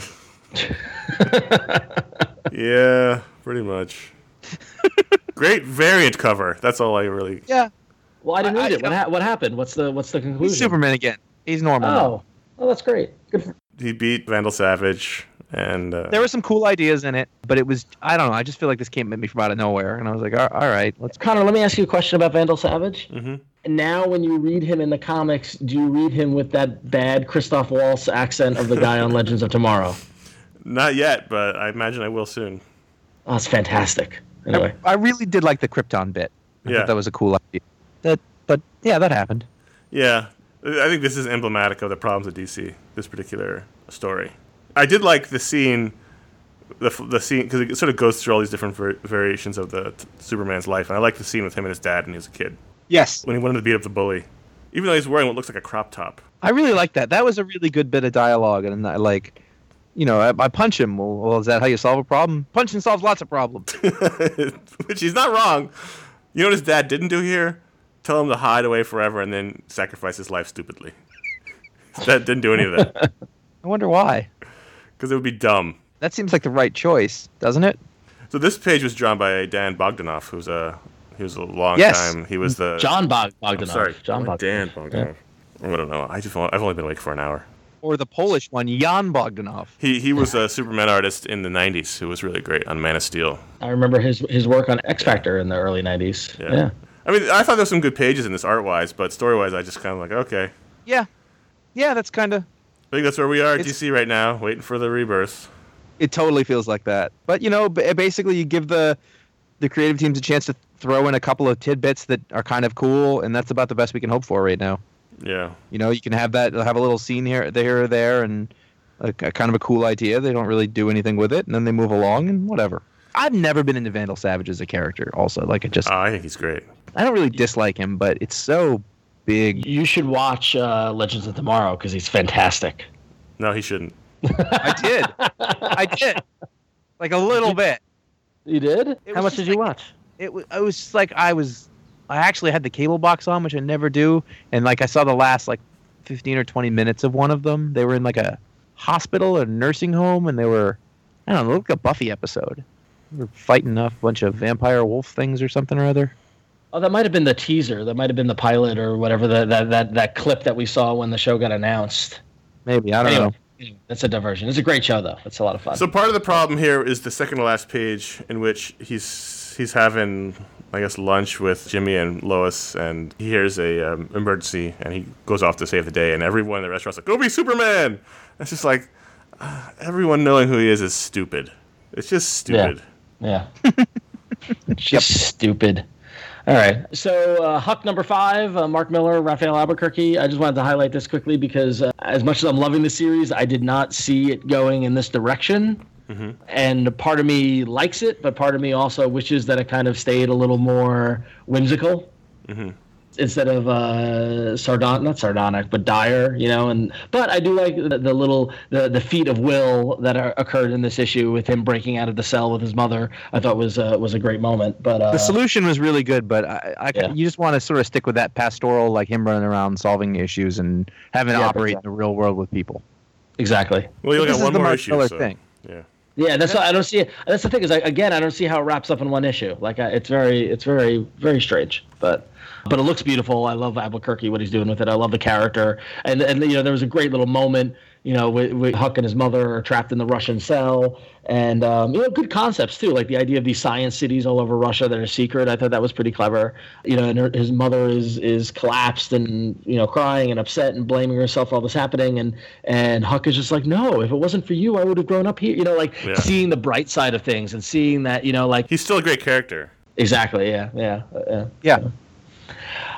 Yeah, pretty much. Great variant cover. That's all I really... Yeah. Well, I didn't read it. What happened? What's the conclusion? He's Superman again. He's normal now. Oh, that's great. Good for He beat Vandal Savage, and... There were some cool ideas in it, but it was, I don't know, I just feel like this came at me from out of nowhere, and I was like, all right, let's... Connor, let me ask you a question about Vandal Savage. Mm-hmm. Now, when you read him in the comics, do you read him with that bad Christoph Waltz accent of the guy on Legends of Tomorrow? Not yet, but I imagine I will soon. Oh, it's fantastic. Anyway. I really did like the Krypton bit. I Yeah. thought that was a cool idea. But yeah, that happened. Yeah, I think this is emblematic of the problems of DC, this particular story. I did like the scene, the scene, because it sort of goes through all these different variations of the Superman's life, and I like the scene with him and his dad when he was a kid. Yes. When he wanted to beat up the bully. Even though he's wearing what looks like a crop top. I really like that. That was a really good bit of dialogue, and I like, I punch him. Well, is that how you solve a problem? Punching solves lots of problems. Which he's not wrong. You know what his dad didn't do here? Tell him to hide away forever and then sacrifice his life stupidly. His dad didn't do any of that. I wonder why. Because it would be dumb. That seems like the right choice, doesn't it? So this page was drawn by Dan Bogdanoff, he was a long Yes. time. He was the... John Bogdanoff. I'm sorry. John Bogdanoff. Dan Bogdanoff. I don't know. I've only been awake for an hour. Or the Polish one, Jan Bogdanoff. He was a Superman artist in the 90s who was really great on Man of Steel. I remember his work on X Factor in the early 90s. Yeah. I mean, I thought there were some good pages in this art-wise, but story-wise, I just kind of like, okay. Yeah. Yeah, that's kind of... I think that's where we are at DC right now, waiting for the rebirth. It totally feels like that. But, basically you give the creative teams a chance to throw in a couple of tidbits that are kind of cool, and that's about the best we can hope for right now. Yeah. You can have a little scene here or there, and a kind of a cool idea. They don't really do anything with it, and then they move along, and whatever. I've never been into Vandal Savage as a character, also. Like, I think he's great. I don't really dislike him, but it's so big. You should watch Legends of Tomorrow because he's fantastic. No, he shouldn't. I did. Like, a little bit. You did? How much just did you watch? It was just like I actually had the cable box on, which I never do, and like I saw the last 15 or 20 minutes of one of them. They were in like a hospital or nursing home, and they were, I don't know, like a Buffy episode. They were fighting off a bunch of vampire wolf things or something or other. Oh, that might have been the teaser. That might have been the pilot or whatever, that clip that we saw when the show got announced. Maybe, I don't know. Anyway, that's a diversion. It's a great show, though. It's a lot of fun. So part of the problem here is the second to last page in which he's having, I guess, lunch with Jimmy and Lois, and he hears a emergency, and he goes off to save the day, and everyone in the restaurant's like, go be Superman! It's just like, everyone knowing who he is stupid. It's just stupid. Yeah. It's just stupid. All right. So Huck number 5, Mark Miller, Raphael Albuquerque. I just wanted to highlight this quickly because as much as I'm loving the series, I did not see it going in this direction. Mm-hmm. And part of me likes it, but part of me also wishes that it kind of stayed a little more whimsical. Mm-hmm. Instead of not sardonic, but dire, but I do like the feat of will that occurred in this issue with him breaking out of the cell with his mother. I thought was a great moment. But the solution was really good, but you just want to sort of stick with that pastoral, like him running around solving issues and having to operate in the real world with people. Exactly. Well, you only got one more issue. Thing. Yeah. Yeah, that's why I don't see it. That's the thing is, I don't see how it wraps up in one issue. Like, it's very, very strange, but it looks beautiful. I love Albuquerque, what he's doing with it. I love the character, and there was a great little moment, with Huck and his mother are trapped in the Russian cell, and good concepts too, like the idea of these science cities all over Russia that are secret. I thought that was pretty clever. And his mother is collapsed and crying and upset and blaming herself for all this happening, and Huck is just like, no, if it wasn't for you, I would have grown up here. Seeing the bright side of things and seeing that, he's still a great character. Exactly. Yeah.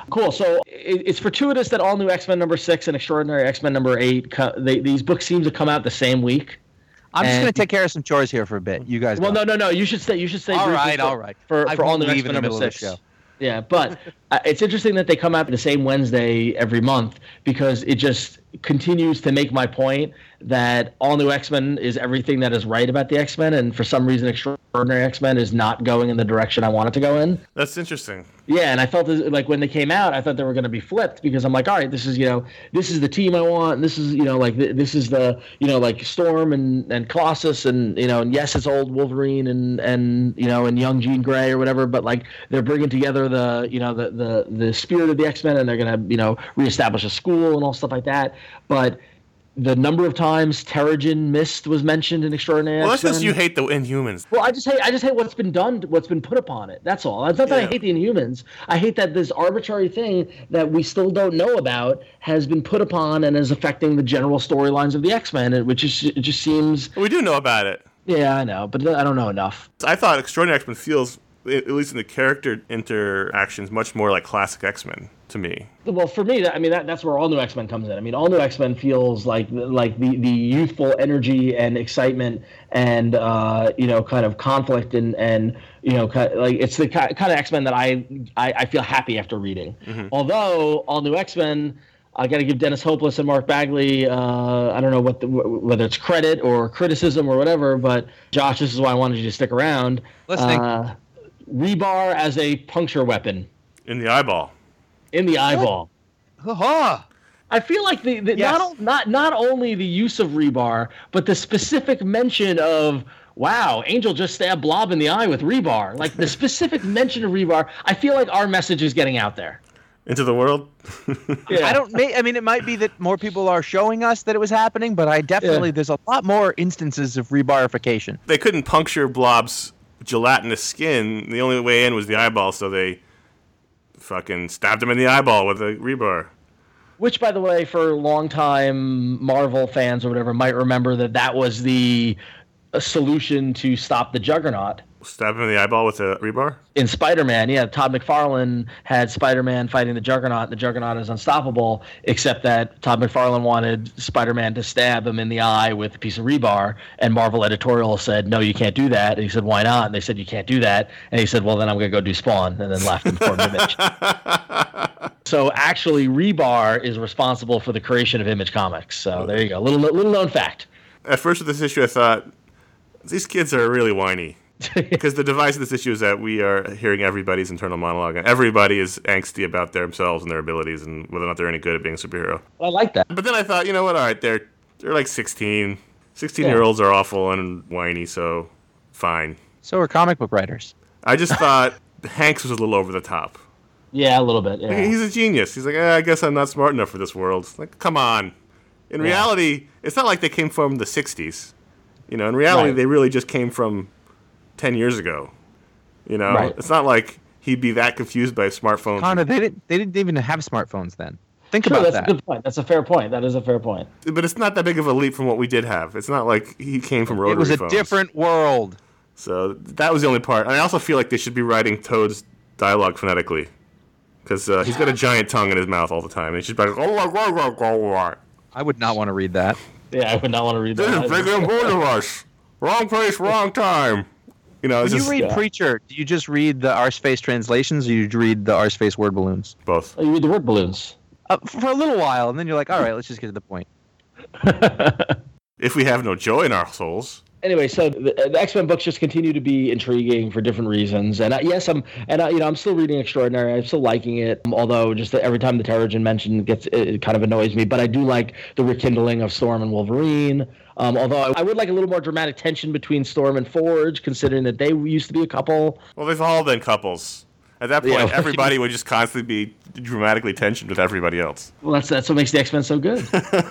Cool. So it's fortuitous that All New X-Men number 6 and Extraordinary X-Men number 8, these books seem to come out the same week. I'm just going to take care of some chores here for a bit. You guys. Well, no. You should stay. All right. For All New X-Men number 6. Yeah, but it's interesting that they come out the same Wednesday every month, because it just continues to make my point that All New X-Men is everything that is right about the X-Men, and for some reason Extraordinary X-Men is not going in the direction I want it to go in. That's interesting. Yeah, and I felt like when they came out, I thought they were going to be flipped, because I'm like, all right, this is the team I want, and this is this is the like Storm and Colossus and and yes, it's old Wolverine and young Jean Grey or whatever, but like they're bringing together the spirit of the X-Men, and they're going to reestablish a school and all stuff like that. But the number of times Terrigen Mist was mentioned in Extraordinary X-Men. Well, that's just you hate the Inhumans. Well, I just hate what's been done, what's been put upon it. That's all. It's not that I hate the Inhumans. I hate that this arbitrary thing that we still don't know about has been put upon and is affecting the general storylines of the X-Men, which it just seems... We do know about it. Yeah, I know, but I don't know enough. I thought Extraordinary X-Men feels, at least in the character interactions, much more like classic X-Men to me. Well, for me, that's where All New X-Men comes in. I mean, All New X-Men feels like the youthful energy and excitement and kind of conflict and kind of, like, it's the kind of X-Men that I feel happy after reading. Mm-hmm. Although All New X-Men, I got to give Dennis Hopeless and Mark Bagley, I don't know whether it's credit or criticism or whatever, but Josh, this is why I wanted you to stick around. Listening. Rebar as a puncture weapon. In the eyeball. In the eyeball. I feel like Yes. not only the use of rebar, but the specific mention of, wow, Angel just stabbed Blob in the eye with rebar. Like the specific mention of rebar, I feel like our message is getting out there. Into the world? Yeah. I mean, it might be that more people are showing us that it was happening, but there's a lot more instances of rebarification. They couldn't puncture Blob's gelatinous skin. The only way in was the eyeball, so they fucking stabbed him in the eyeball with a rebar. Which, by the way, for longtime Marvel fans or whatever, might remember that was the solution to stop the Juggernaut. Stab him in the eyeball with a rebar? In Spider-Man, yeah. Todd McFarlane had Spider-Man fighting the Juggernaut, and the Juggernaut is unstoppable, except that Todd McFarlane wanted Spider-Man to stab him in the eye with a piece of rebar, and Marvel editorial said, no, you can't do that. And he said, why not? And they said, you can't do that. And he said, well, then I'm going to go do Spawn, and then left and formed Image. So actually, rebar is responsible for the creation of Image Comics. So there you go. Little known fact. At first with this issue, I thought, these kids are really whiny. Because the device of this issue is that we are hearing everybody's internal monologue, and everybody is angsty about themselves and their abilities and whether or not they're any good at being a superhero. I like that. But then I thought, you know what, all right, they're like 16. 16-year-olds are awful and whiny, so fine. So are comic book writers. I just thought Hanks was a little over the top. Yeah, a little bit, yeah. He's a genius. He's like, I guess I'm not smart enough for this world. Like, come on. In reality, it's not like they came from the 60s. In reality, They really just came from 10 years ago. Right. It's not like he'd be that confused by smartphones. Connor, they didn't even have smartphones then. Think Sure, about that's that. a good point. That's a fair point. That is a fair point. But it's not that big of a leap from what we did have. It's not like he came from rotary It was a phones. different world. So that was the only part. And I also feel like they should be writing Toad's dialogue phonetically. Because he's got a giant tongue in his mouth all the time. And he's just like, I would not want to read that. Yeah, I would not want to read this that. is bigger than both of us. Wrong place, wrong time. When you read Preacher, do you just read the Arseface translations, or you read the Arseface word balloons? Both. Oh, you read the word balloons. For a little while, and then you're like, all right, let's just get to the point. If we have no joy in our souls. Anyway, so the X-Men books just continue to be intriguing for different reasons, and I'm still reading Extraordinary. I'm still liking it, although just every time the Terrigen mention it kind of annoys me. But I do like the rekindling of Storm and Wolverine. Although I would like a little more dramatic tension between Storm and Forge, considering that they used to be a couple. Well, they've all been couples. At that point, everybody would just constantly be dramatically tensioned with everybody else. Well, that's what makes the X-Men so good.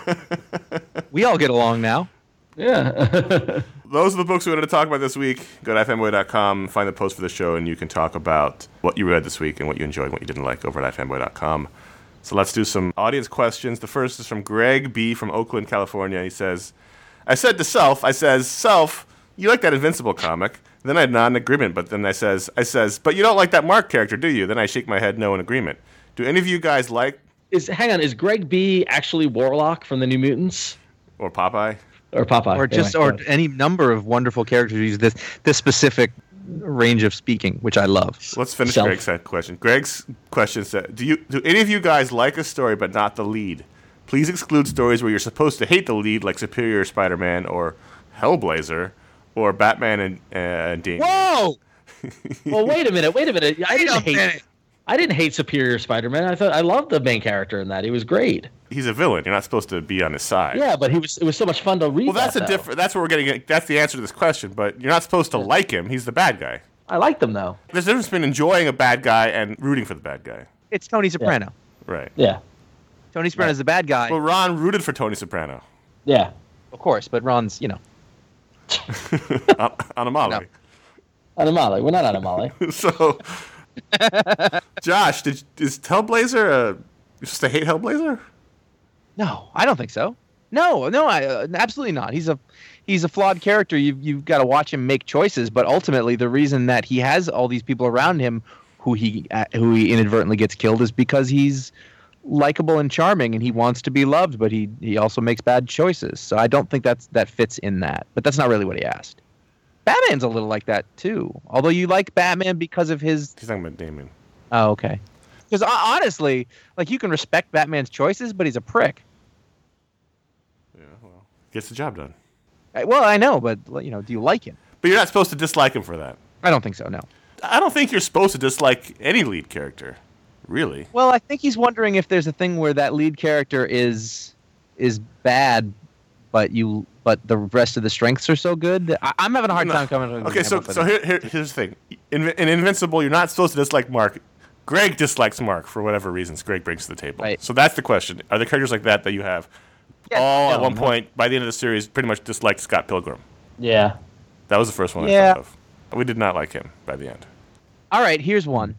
We all get along now. Yeah. Those are the books we wanted to talk about this week. Go to ifanboy.com, find the post for the show, and you can talk about what you read this week and what you enjoyed and what you didn't like over at ifanboy.com. So let's do some audience questions. The first is from Greg B. from Oakland, California. He says, I said to Self, Self, you like that Invincible comic? Then I'd nod in agreement, but then I says, but you don't like that Mark character, do you? Then I shake my head no in agreement. Do any of you guys like Is Greg B actually Warlock from the New Mutants or Popeye? or Popeye or any number of wonderful characters who use this specific range of speaking, which I love. Let's finish Self. Greg's question. Greg's question said, do any of you guys like a story but not the lead? Please exclude stories where you're supposed to hate the lead, like Superior Spider-Man or Hellblazer or Batman and Dean. Whoa! Well, wait a minute. I didn't hate Superior Spider-Man. I loved the main character in that. He was great. He's a villain. You're not supposed to be on his side. Yeah, but it was so much fun to read. Well, that's that's what we're getting at. That's the answer to this question, but you're not supposed to like him. He's the bad guy. I liked him though. There's a difference between enjoying a bad guy and rooting for the bad guy. It's Tony Soprano. Right. Yeah. Tony Soprano's the bad guy. Well, Ron rooted for Tony Soprano. Yeah. Of course, but Ron's, on a Molly. No. Animale. We're not Animale. So, Josh, is Hellblazer you're supposed to hate Hellblazer? No, I don't think so. No, absolutely not. He's a flawed character. You've got to watch him make choices, but ultimately the reason that he has all these people around him who he inadvertently gets killed is because he's likable and charming and he wants to be loved, but he also makes bad choices. So I don't think that fits in that. But that's not really what he asked. Batman's a little like that too. Although you like Batman because of his. He's talking about Damon. Oh, okay. Because honestly, like you can respect Batman's choices, but he's a prick. Yeah, well, gets the job done. Well, I know, but do you like him? But you're not supposed to dislike him for that. I don't think so. No. I don't think you're supposed to dislike any lead character, really. Well, I think he's wondering if there's a thing where that lead character is bad, but the rest of the strengths are so good. I'm having a hard time coming to an Okay, example so for that. here's the thing. In Invincible, you're not supposed to dislike Mark. Greg dislikes Mark for whatever reasons Greg brings to the table. Right. So that's the question. Are there characters like that you have at one point, by the end of the series, pretty much disliked Scott Pilgrim? Yeah. That was the first one I thought of. We did not like him by the end. All right, here's one.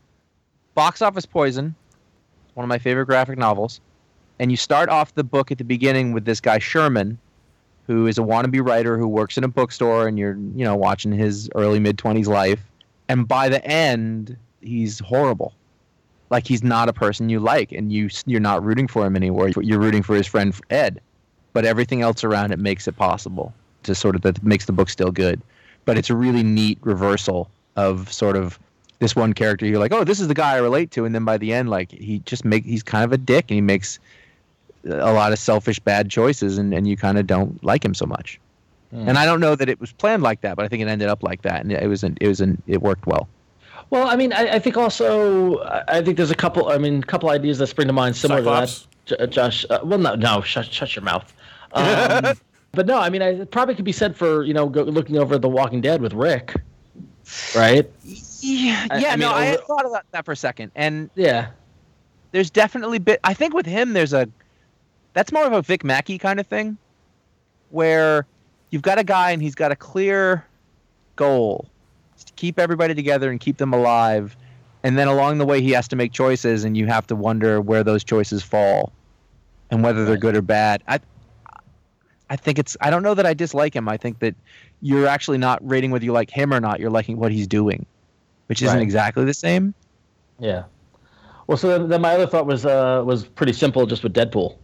Box Office Poison, one of my favorite graphic novels. And you start off the book at the beginning with this guy Sherman, who is a wannabe writer who works in a bookstore, and you're watching his early mid-20s life. And by the end, he's horrible. Like he's not a person you like, and you're not rooting for him anymore. You're rooting for his friend Ed, but everything else around it makes it possible to that makes the book still good. But it's a really neat reversal of sort of this one character. You're like, oh, this is the guy I relate to, and then by the end, like he's kind of a dick, and he makes a lot of selfish bad choices, and you kind of don't like him so much. And I don't know that it was planned like that, but I think it ended up like that, and it worked well. Well, I mean, I think also I think there's a couple ideas that spring to mind similar Cyclops? to that, Josh. Shut your mouth. But no, I mean, it probably could be said for looking over The Walking Dead with Rick, right? Yeah, I had thought about that for a second, and yeah, there's definitely I think with him that's more of a Vic Mackey kind of thing, where you've got a guy and he's got a clear goal. To keep everybody together and keep them alive, and then along the way he has to make choices, and you have to wonder where those choices fall and whether they're good or bad. I think I don't know that I dislike him. I think that you're actually not rating whether you like him or not. You're liking what he's doing, which isn't exactly the same. Yeah. Well, so then my other thought was pretty simple, just with Deadpool.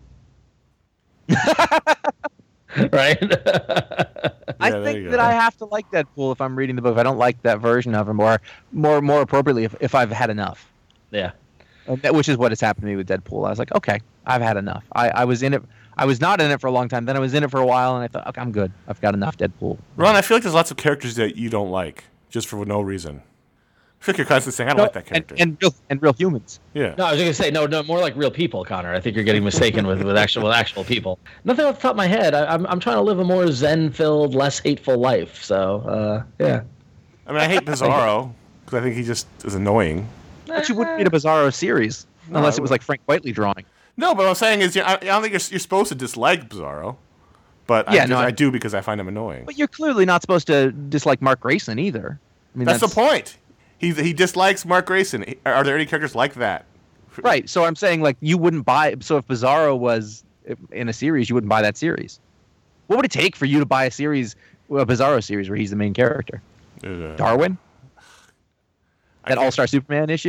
Right? I think that I have to like Deadpool if I'm reading the book. If I don't like that version of him, or more appropriately, if I've had enough. Yeah. Which is what has happened to me with Deadpool. I was like, okay, I've had enough. I was in it. I was not in it for a long time. Then I was in it for a while, and I thought, okay, I'm good. I've got enough Deadpool. Ron, I feel like there's lots of characters that you don't like just for no reason. I feel like you're constantly saying, I don't like that character. And real humans. Yeah. No, I was going to say, no, more like real people, Connor. I think you're getting mistaken with actual people. Nothing off the top of my head. I'm trying to live a more zen-filled, less hateful life. So, yeah. I mean, I hate Bizarro because I think he just is annoying. But you wouldn't read a Bizarro series unless it was like Frank Whiteley drawing. No, but what I'm saying is, I don't think you're supposed to dislike Bizarro. But I do because I find him annoying. But you're clearly not supposed to dislike Mark Grayson either. I mean, that's the point. He dislikes Mark Grayson. Are there any characters like that? Right. So I'm saying, like, you wouldn't buy. So if Bizarro was in a series, you wouldn't buy that series. What would it take for you to buy a Bizarro series where he's the main character? Darwin? That All-Star Superman issue?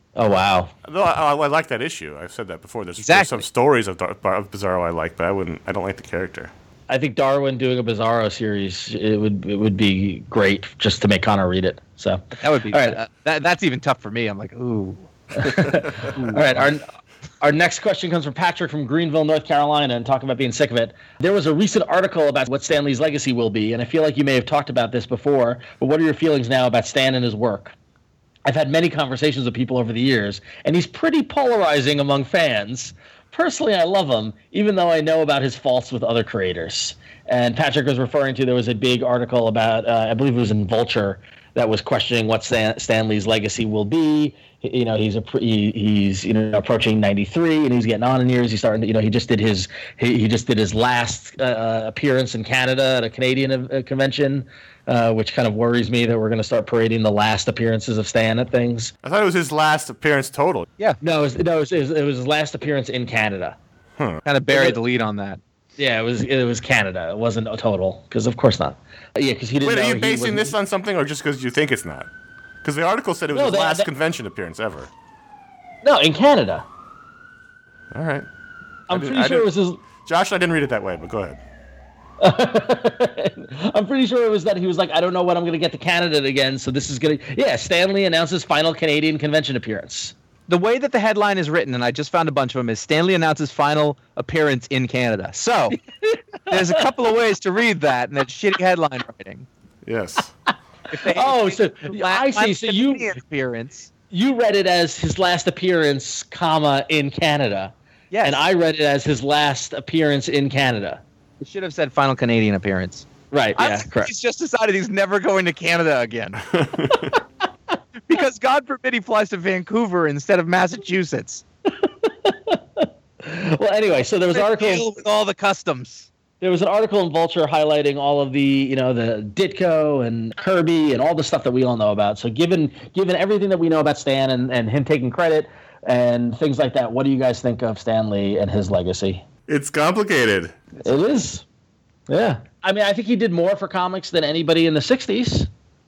Oh wow. Though I like that issue. I've said that before. There's some stories of Bizarro I like, but I don't like the character. I think Darwin doing a Bizarro series it would be great just to make Connor read it. So that would be all right. That's even tough for me. I'm like, ooh. All right, our next question comes from Patrick from Greenville, North Carolina, and talking about being sick of it. There was a recent article about what Stan Lee's legacy will be, and I feel like you may have talked about this before, but what are your feelings now about Stan and his work? I've had many conversations with people over the years, and he's pretty polarizing among fans. Personally, I love him, even though I know about his faults with other creators. And Patrick was referring to, there was a big article about, I believe it was in Vulture, that was questioning what Stan Lee's legacy will be. You know, he's approaching 93, and he's getting on in years. He's starting to, he just did his last appearance in Canada at a Canadian convention, which kind of worries me that we're going to start parading the last appearances of Stan at things. I thought it was his last appearance total. Yeah. No, it was his last appearance in Canada. Kind of buried the lead on that. Yeah, it was Canada. It wasn't a total, because of course not. Yeah, because he didn't. Wait, are you basing this on something, or just because you think it's not? Because the article said it was his last convention appearance ever. No, in Canada. All right. I'm pretty sure it was his. Josh, I didn't read it that way, but go ahead. I'm pretty sure it was that he was like, I don't know when I'm going to get to Canada again, so this is going to... Yeah, Stan Lee announces final Canadian convention appearance. The way that the headline is written, and I just found a bunch of them, is Stan Lee announces final appearance in Canada. So, there's a couple of ways to read that, and that's shitty headline writing. Yes. I see. So you read it as his last appearance, in Canada. Yes. And I read it as his last appearance in Canada. It should have said final Canadian appearance. Right, yeah, correct. He's just decided he's never going to Canada again. Because God forbid he flies to Vancouver instead of Massachusetts. Well, anyway, so there was an article with all the customs. There was an article in Vulture highlighting all of the, the Ditko and Kirby and all the stuff that we all know about. So given everything that we know about Stan and him taking credit and things like that, what do you guys think of Stan Lee and his legacy? It's complicated. It is. Yeah. I mean, I think he did more for comics than anybody in the 60s.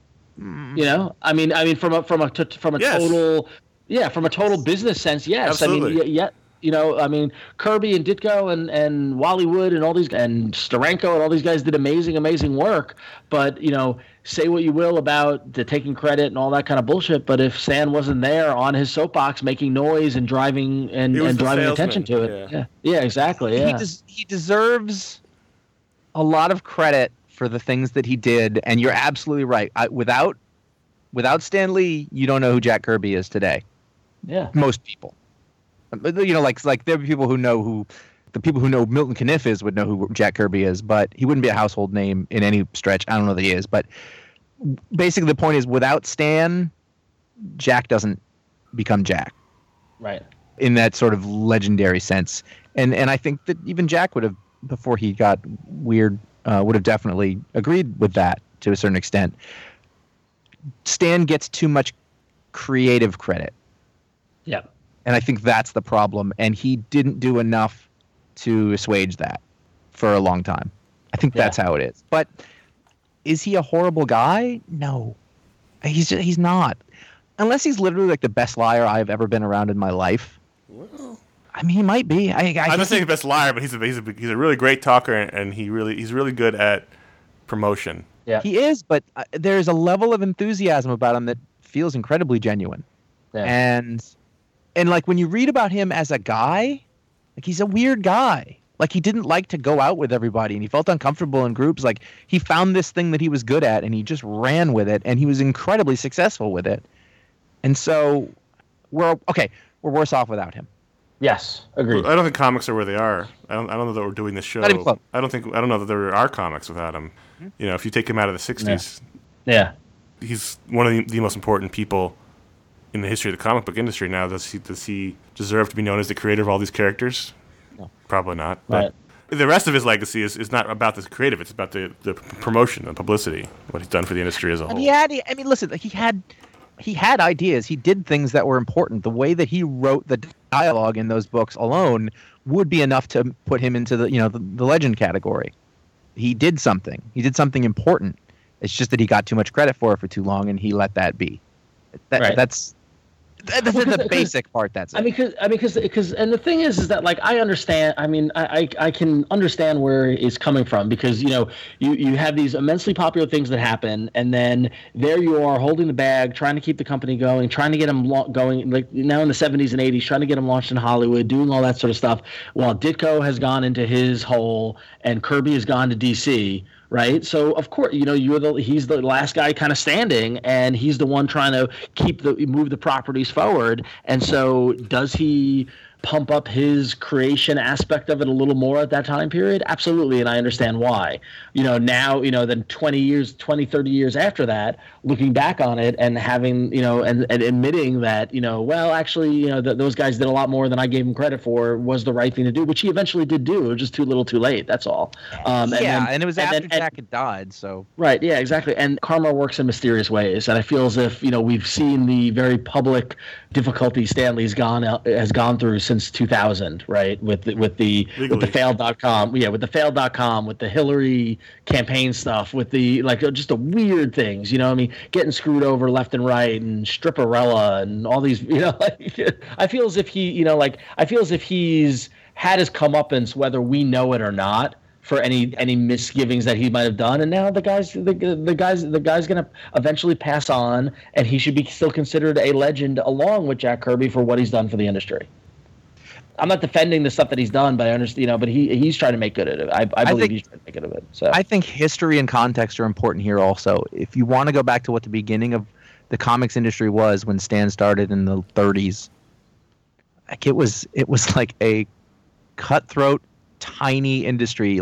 I mean, from a total, from a total business sense, yes. Absolutely. I mean, Kirby and Ditko and Wally Wood and all these, and Steranko and all these guys did amazing work. But, say what you will about the taking credit and all that kind of bullshit, but if Stan wasn't there on his soapbox making noise and driving attention to it. Yeah, exactly. Yeah. He deserves a lot of credit for the things that he did, and you're absolutely right. Without Stan Lee, you don't know who Jack Kirby is today. Yeah. Most people. Like there are people who know the people who know Milton Caniff is would know who Jack Kirby is, but he wouldn't be a household name in any stretch. I don't know that he is, but basically the point is, without Stan, Jack doesn't become Jack. Right. In that sort of legendary sense. And I think that even Jack would have, before he got weird, would have definitely agreed with that to a certain extent. Stan gets too much creative credit. Yeah. And I think that's the problem. And he didn't do enough to assuage that for a long time. I think that's how it is. But is he a horrible guy? No. He's not. Unless he's literally like the best liar I've ever been around in my life. Well, I mean, he might be. I'm not saying the best liar, but he's a really great talker, and he's really good at promotion. Yeah. He is, but there's a level of enthusiasm about him that feels incredibly genuine. Yeah. And like when you read about him as a guy, like he's a weird guy. Like he didn't like to go out with everybody, and he felt uncomfortable in groups. Like he found this thing that he was good at, and he just ran with it, and he was incredibly successful with it. And so we're worse off without him. Yes, agreed. I don't think comics are where they are. I don't know that we're doing this show. Not even close. I don't know that there are comics without him. Mm-hmm. If you take him out of the 60s, he's one of the most important people in the history of the comic book industry now. Does he deserve to be known as the creator of all these characters? No. Probably not. But the rest of his legacy is not about the creative. It's about the promotion, the publicity, what he's done for the industry as a whole. Listen, he had ideas. He did things that were important. The way that he wrote the dialogue in those books alone would be enough to put him into the legend category. He did something. He did something important. It's just that he got too much credit for it for too long, and he let that be. That's That's the basic part. That's it. I mean, because, and the thing is that like I understand. I mean, I can understand where it's coming from because you have these immensely popular things that happen, and then there you are holding the bag, trying to keep the company going, trying to get them going. Like now in the 70s and 80s, trying to get them launched in Hollywood, doing all that sort of stuff. While Ditko has gone into his hole and Kirby has gone to DC. Right, so of course, he's the last guy kind of standing, and he's the one trying to move the properties forward. And so, does he pump up his creation aspect of it a little more at that time period? Absolutely, and I understand why. Now, then 20, 30 years after that, looking back on it and having, and admitting that, well, actually, those guys did a lot more than I gave them credit for was the right thing to do, which he eventually did do. It was just too little too late, that's all. And it was after Jack had died, so. Right, yeah, exactly. And karma works in mysterious ways, and I feel as if, we've seen the very public difficulty Stanley's has gone through since 2000, right? With the failed.com, with the failed.com, with the Hillary campaign stuff, with the just the weird things, getting screwed over left and right, and Stripperella, and all these, I feel as if he's had his comeuppance, whether we know it or not, for any misgivings that he might have done, and now the guy's going to eventually pass on, and he should be still considered a legend along with Jack Kirby for what he's done for the industry. I'm not defending the stuff that he's done, but I understand, but he's trying to make good at it. I believe he's trying to make good of it. So I think history and context are important here also. If you want to go back to what the beginning of the comics industry was when Stan started in the 30s, like it was like a cutthroat, tiny industry.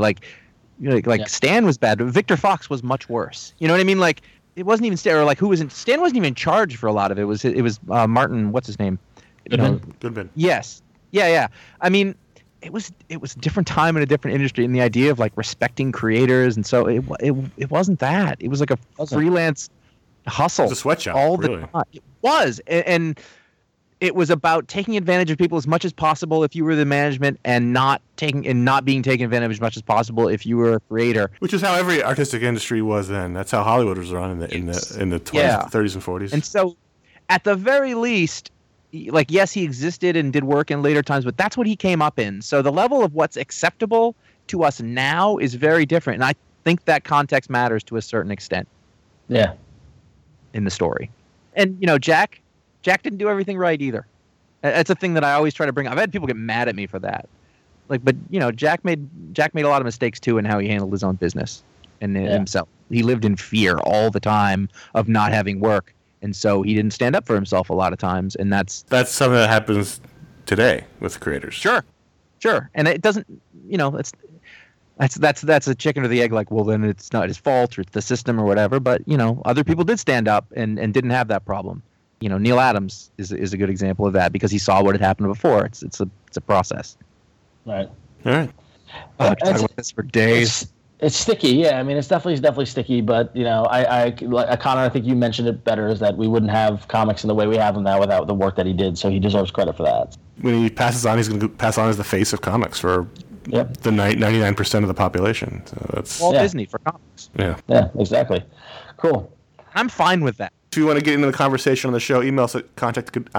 Stan was bad, but Victor Fox was much worse. You know what I mean? Like it wasn't even Stan, or Stan wasn't even in charge for a lot of it. It was Martin. What's his name? Goodman. Yes. Yeah. I mean, it was a different time in a different industry, and the idea of like respecting creators, and so it wasn't that. It was like a freelance hustle. It was a sweatshop all really. The time. It was, and it was about taking advantage of people as much as possible if you were the management, and not being taken advantage as much as possible if you were a creator. Which is how every artistic industry was then. That's how Hollywood was run in the 20s, 30s, and 40s. And so, at the very least, like, yes, he existed and did work in later times, but that's what he came up in. So the level of what's acceptable to us now is very different, and I think that context matters to a certain extent. Yeah. In the story, and Jack didn't do everything right either. That's a thing that I always try to bring. I've had people get mad at me for that. But Jack made a lot of mistakes too in how he handled his own business and himself. He lived in fear all the time of not having work, and so he didn't stand up for himself a lot of times. And that's something that happens today with creators. Sure, and it doesn't. That's a chicken or the egg. Like, well, then it's not his fault or it's the system or whatever. But other people did stand up and didn't have that problem. Neil Adams is a good example of that because he saw what had happened before. It's a process. Right. All right. Talk about this for days. It's sticky, yeah. I mean, it's definitely sticky. But Connor, I think you mentioned it better, is that we wouldn't have comics in the way we have them now without the work that he did. So he deserves credit for that. When he passes on, he's going to pass on as the face of comics for the 99% of the population. So that's Walt Disney for comics. Yeah, exactly. Cool. I'm fine with that. If you want to get into the conversation on the show, email us at contact at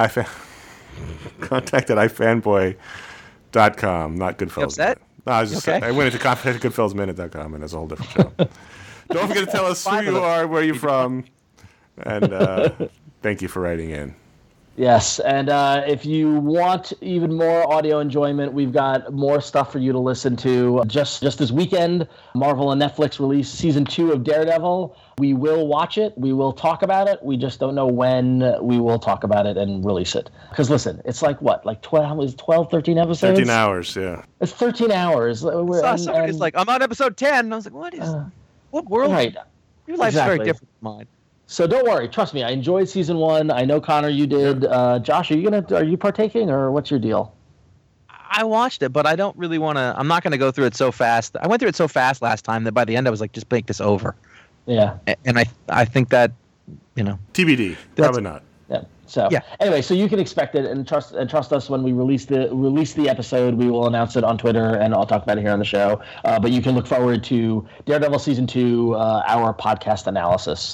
ifanboy.com, not Goodfellas. You upset? No, I was just I went into contact at goodfellsminute.com, and it's a whole different show. Don't forget to tell us who you are, where you're from, and thank you for writing in. Yes, and if you want even more audio enjoyment, we've got more stuff for you to listen to. Just this weekend, Marvel and Netflix released Season 2 of Daredevil. We will watch it. We will talk about it. We just don't know when we will talk about it and release it. Because listen, it's like what? Like 12, 13 episodes? 13 hours, yeah. It's 13 hours. Somebody's like, I'm on episode 10. And I was like, what world? Right. Your life's very different from mine. So don't worry, trust me. I enjoyed season 1. I know, Connor, you did. Josh, are you partaking, or what's your deal? I watched it, but I don't really want to. I'm not going to go through it so fast. I went through it so fast last time that by the end I was like, just make this over. Yeah. And I think that TBD, probably not. Yeah. So anyway, so you can expect it and trust us when we release the episode. We will announce it on Twitter, and I'll talk about it here on the show. But you can look forward to Daredevil season 2, our podcast analysis.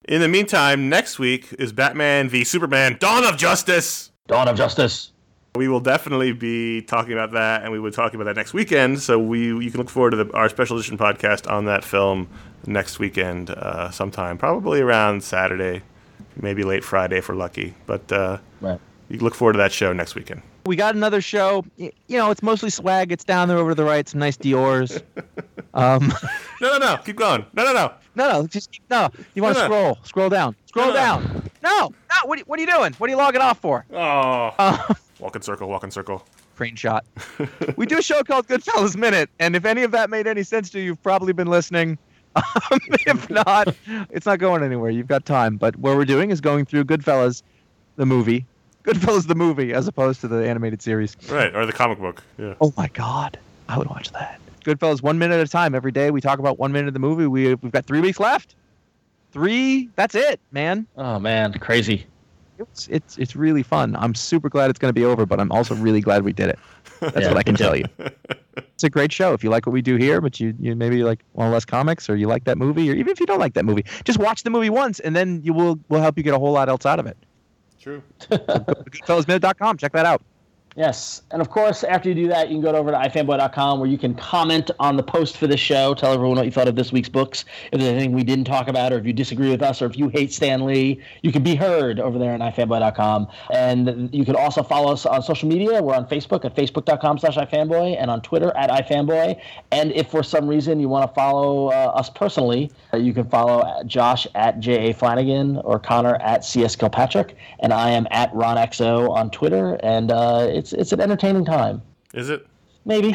In the meantime, next week is Batman v Superman: Dawn of Justice. Dawn of Justice. We will definitely be talking about that, and we will be talking about that next weekend. So you can look forward to our special edition podcast on that film next weekend, sometime, probably around Saturday, maybe late Friday if we're lucky. But Right. you can look forward to that show next weekend. We got another show. You know, it's mostly swag. It's down there over to the right. Some nice Dior's. No. Keep going. No. No. Just no. You want to No. scroll down. Scroll No. down. No. What are you doing? What are you logging off for? Oh. Walk in circle. Crane shot. We do a show called Goodfellas Minute, and if any of that made any sense to you, you've probably been listening. If not, it's not going anywhere. You've got time. But what we're doing is going through Goodfellas, the movie. Goodfellas, the movie, as opposed to the animated series. Right, or the comic book. Yeah. Oh my God, I would watch that. Goodfellas, 1 minute at a time. Every day we talk about 1 minute of the movie. We've got 3 weeks left. 3. That's it, man. Oh man, crazy. It's really fun. I'm super glad it's going to be over, but I'm also really glad we did it. That's what I can tell you. It's a great show. If you like what we do here, but you maybe like one less comics, or you like that movie, or even if you don't like that movie, just watch the movie once, and then we'll help you get a whole lot else out of it. True. Goodfellasminute.com. Check that out. Yes. And of course, after you do that, you can go over to ifanboy.com where you can comment on the post for this show. Tell everyone what you thought of this week's books. If there's anything we didn't talk about, or if you disagree with us, or if you hate Stan Lee, you can be heard over there on ifanboy.com. And you can also follow us on social media. We're on Facebook at facebook.com/ifanboy and on Twitter at ifanboy. And if for some reason you want to follow us personally, you can follow Josh at J.A. Flanagan or Connor at C.S. Kilpatrick. And I am at RonXO on Twitter. And it's an entertaining time. Is it? Maybe.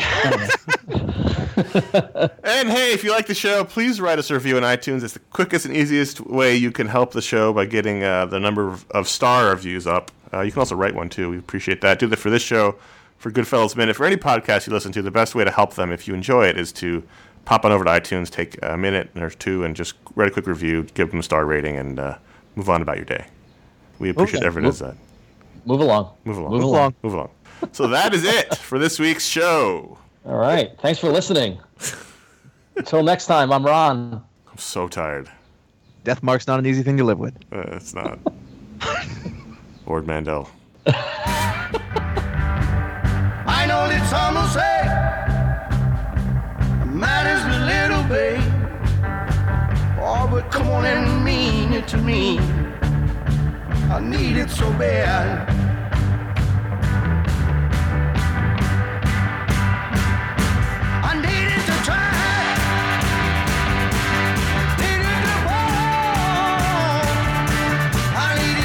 And hey, if you like the show, please write us a review on iTunes. It's the quickest and easiest way you can help the show by getting the number of star reviews up. You can also write one, too. We appreciate that. Do that for this show, for Goodfellas Minute. For any podcast you listen to, the best way to help them, if you enjoy it, is to pop on over to iTunes, take a minute or two, and just write a quick review, give them a star rating, and move on about your day. We appreciate everyone does that. Move along. Move along. So that is it for this week's show. All right. Thanks for listening. Until next time, I'm Ron. I'm so tired. Death mark's not an easy thing to live with. It's not. Lord Mandel. I know that some will say matters a little, babe. Oh, but come on and mean it to me. I need it so bad. I need it to try. Need it to fall. I need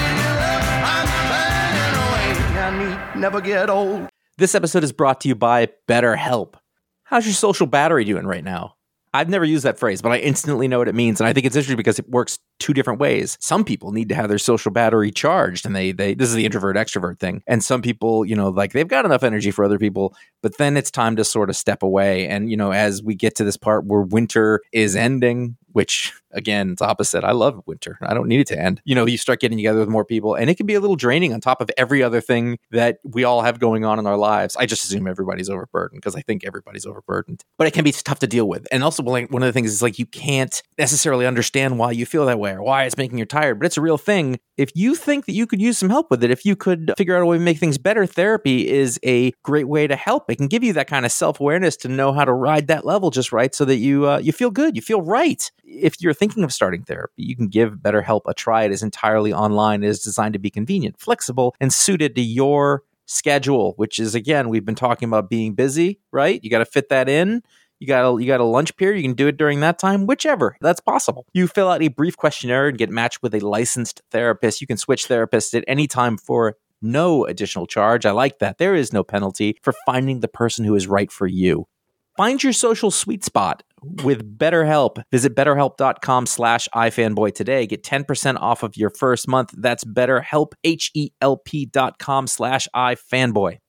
it to love. I'm burning away. I need never get old. This episode is brought to you by BetterHelp. How's your social battery doing right now? I've never used that phrase, but I instantly know what it means. And I think it's interesting because it works 2 different ways. Some people need to have their social battery charged, and they this is the introvert extrovert thing. And some people, like they've got enough energy for other people, but then it's time to sort of step away. And, as we get to this part where winter is ending, which again, it's opposite. I love winter. I don't need it to end. You start getting together with more people, and it can be a little draining on top of every other thing that we all have going on in our lives. I just assume everybody's overburdened because I think everybody's overburdened, but it can be tough to deal with. And also, one of the things is like you can't necessarily understand why you feel that way or why it's making you tired, but it's a real thing. If you think that you could use some help with it, if you could figure out a way to make things better, therapy is a great way to help. It can give you that kind of self-awareness to know how to ride that level just right so that you feel good, you feel right. If you're thinking of starting therapy, you can give BetterHelp a try. It is entirely online. It is designed to be convenient, flexible, and suited to your schedule, which is, again, we've been talking about being busy, right? You got to fit that in. You got a lunch period. You can do it during that time, whichever. That's possible. You fill out a brief questionnaire and get matched with a licensed therapist. You can switch therapists at any time for no additional charge. I like that. There is no penalty for finding the person who is right for you. Find your social sweet spot with BetterHelp. Visit BetterHelp.com/iFanboy today. Get 10% off of your first month. That's BetterHelp, HELP.com/iFanboy.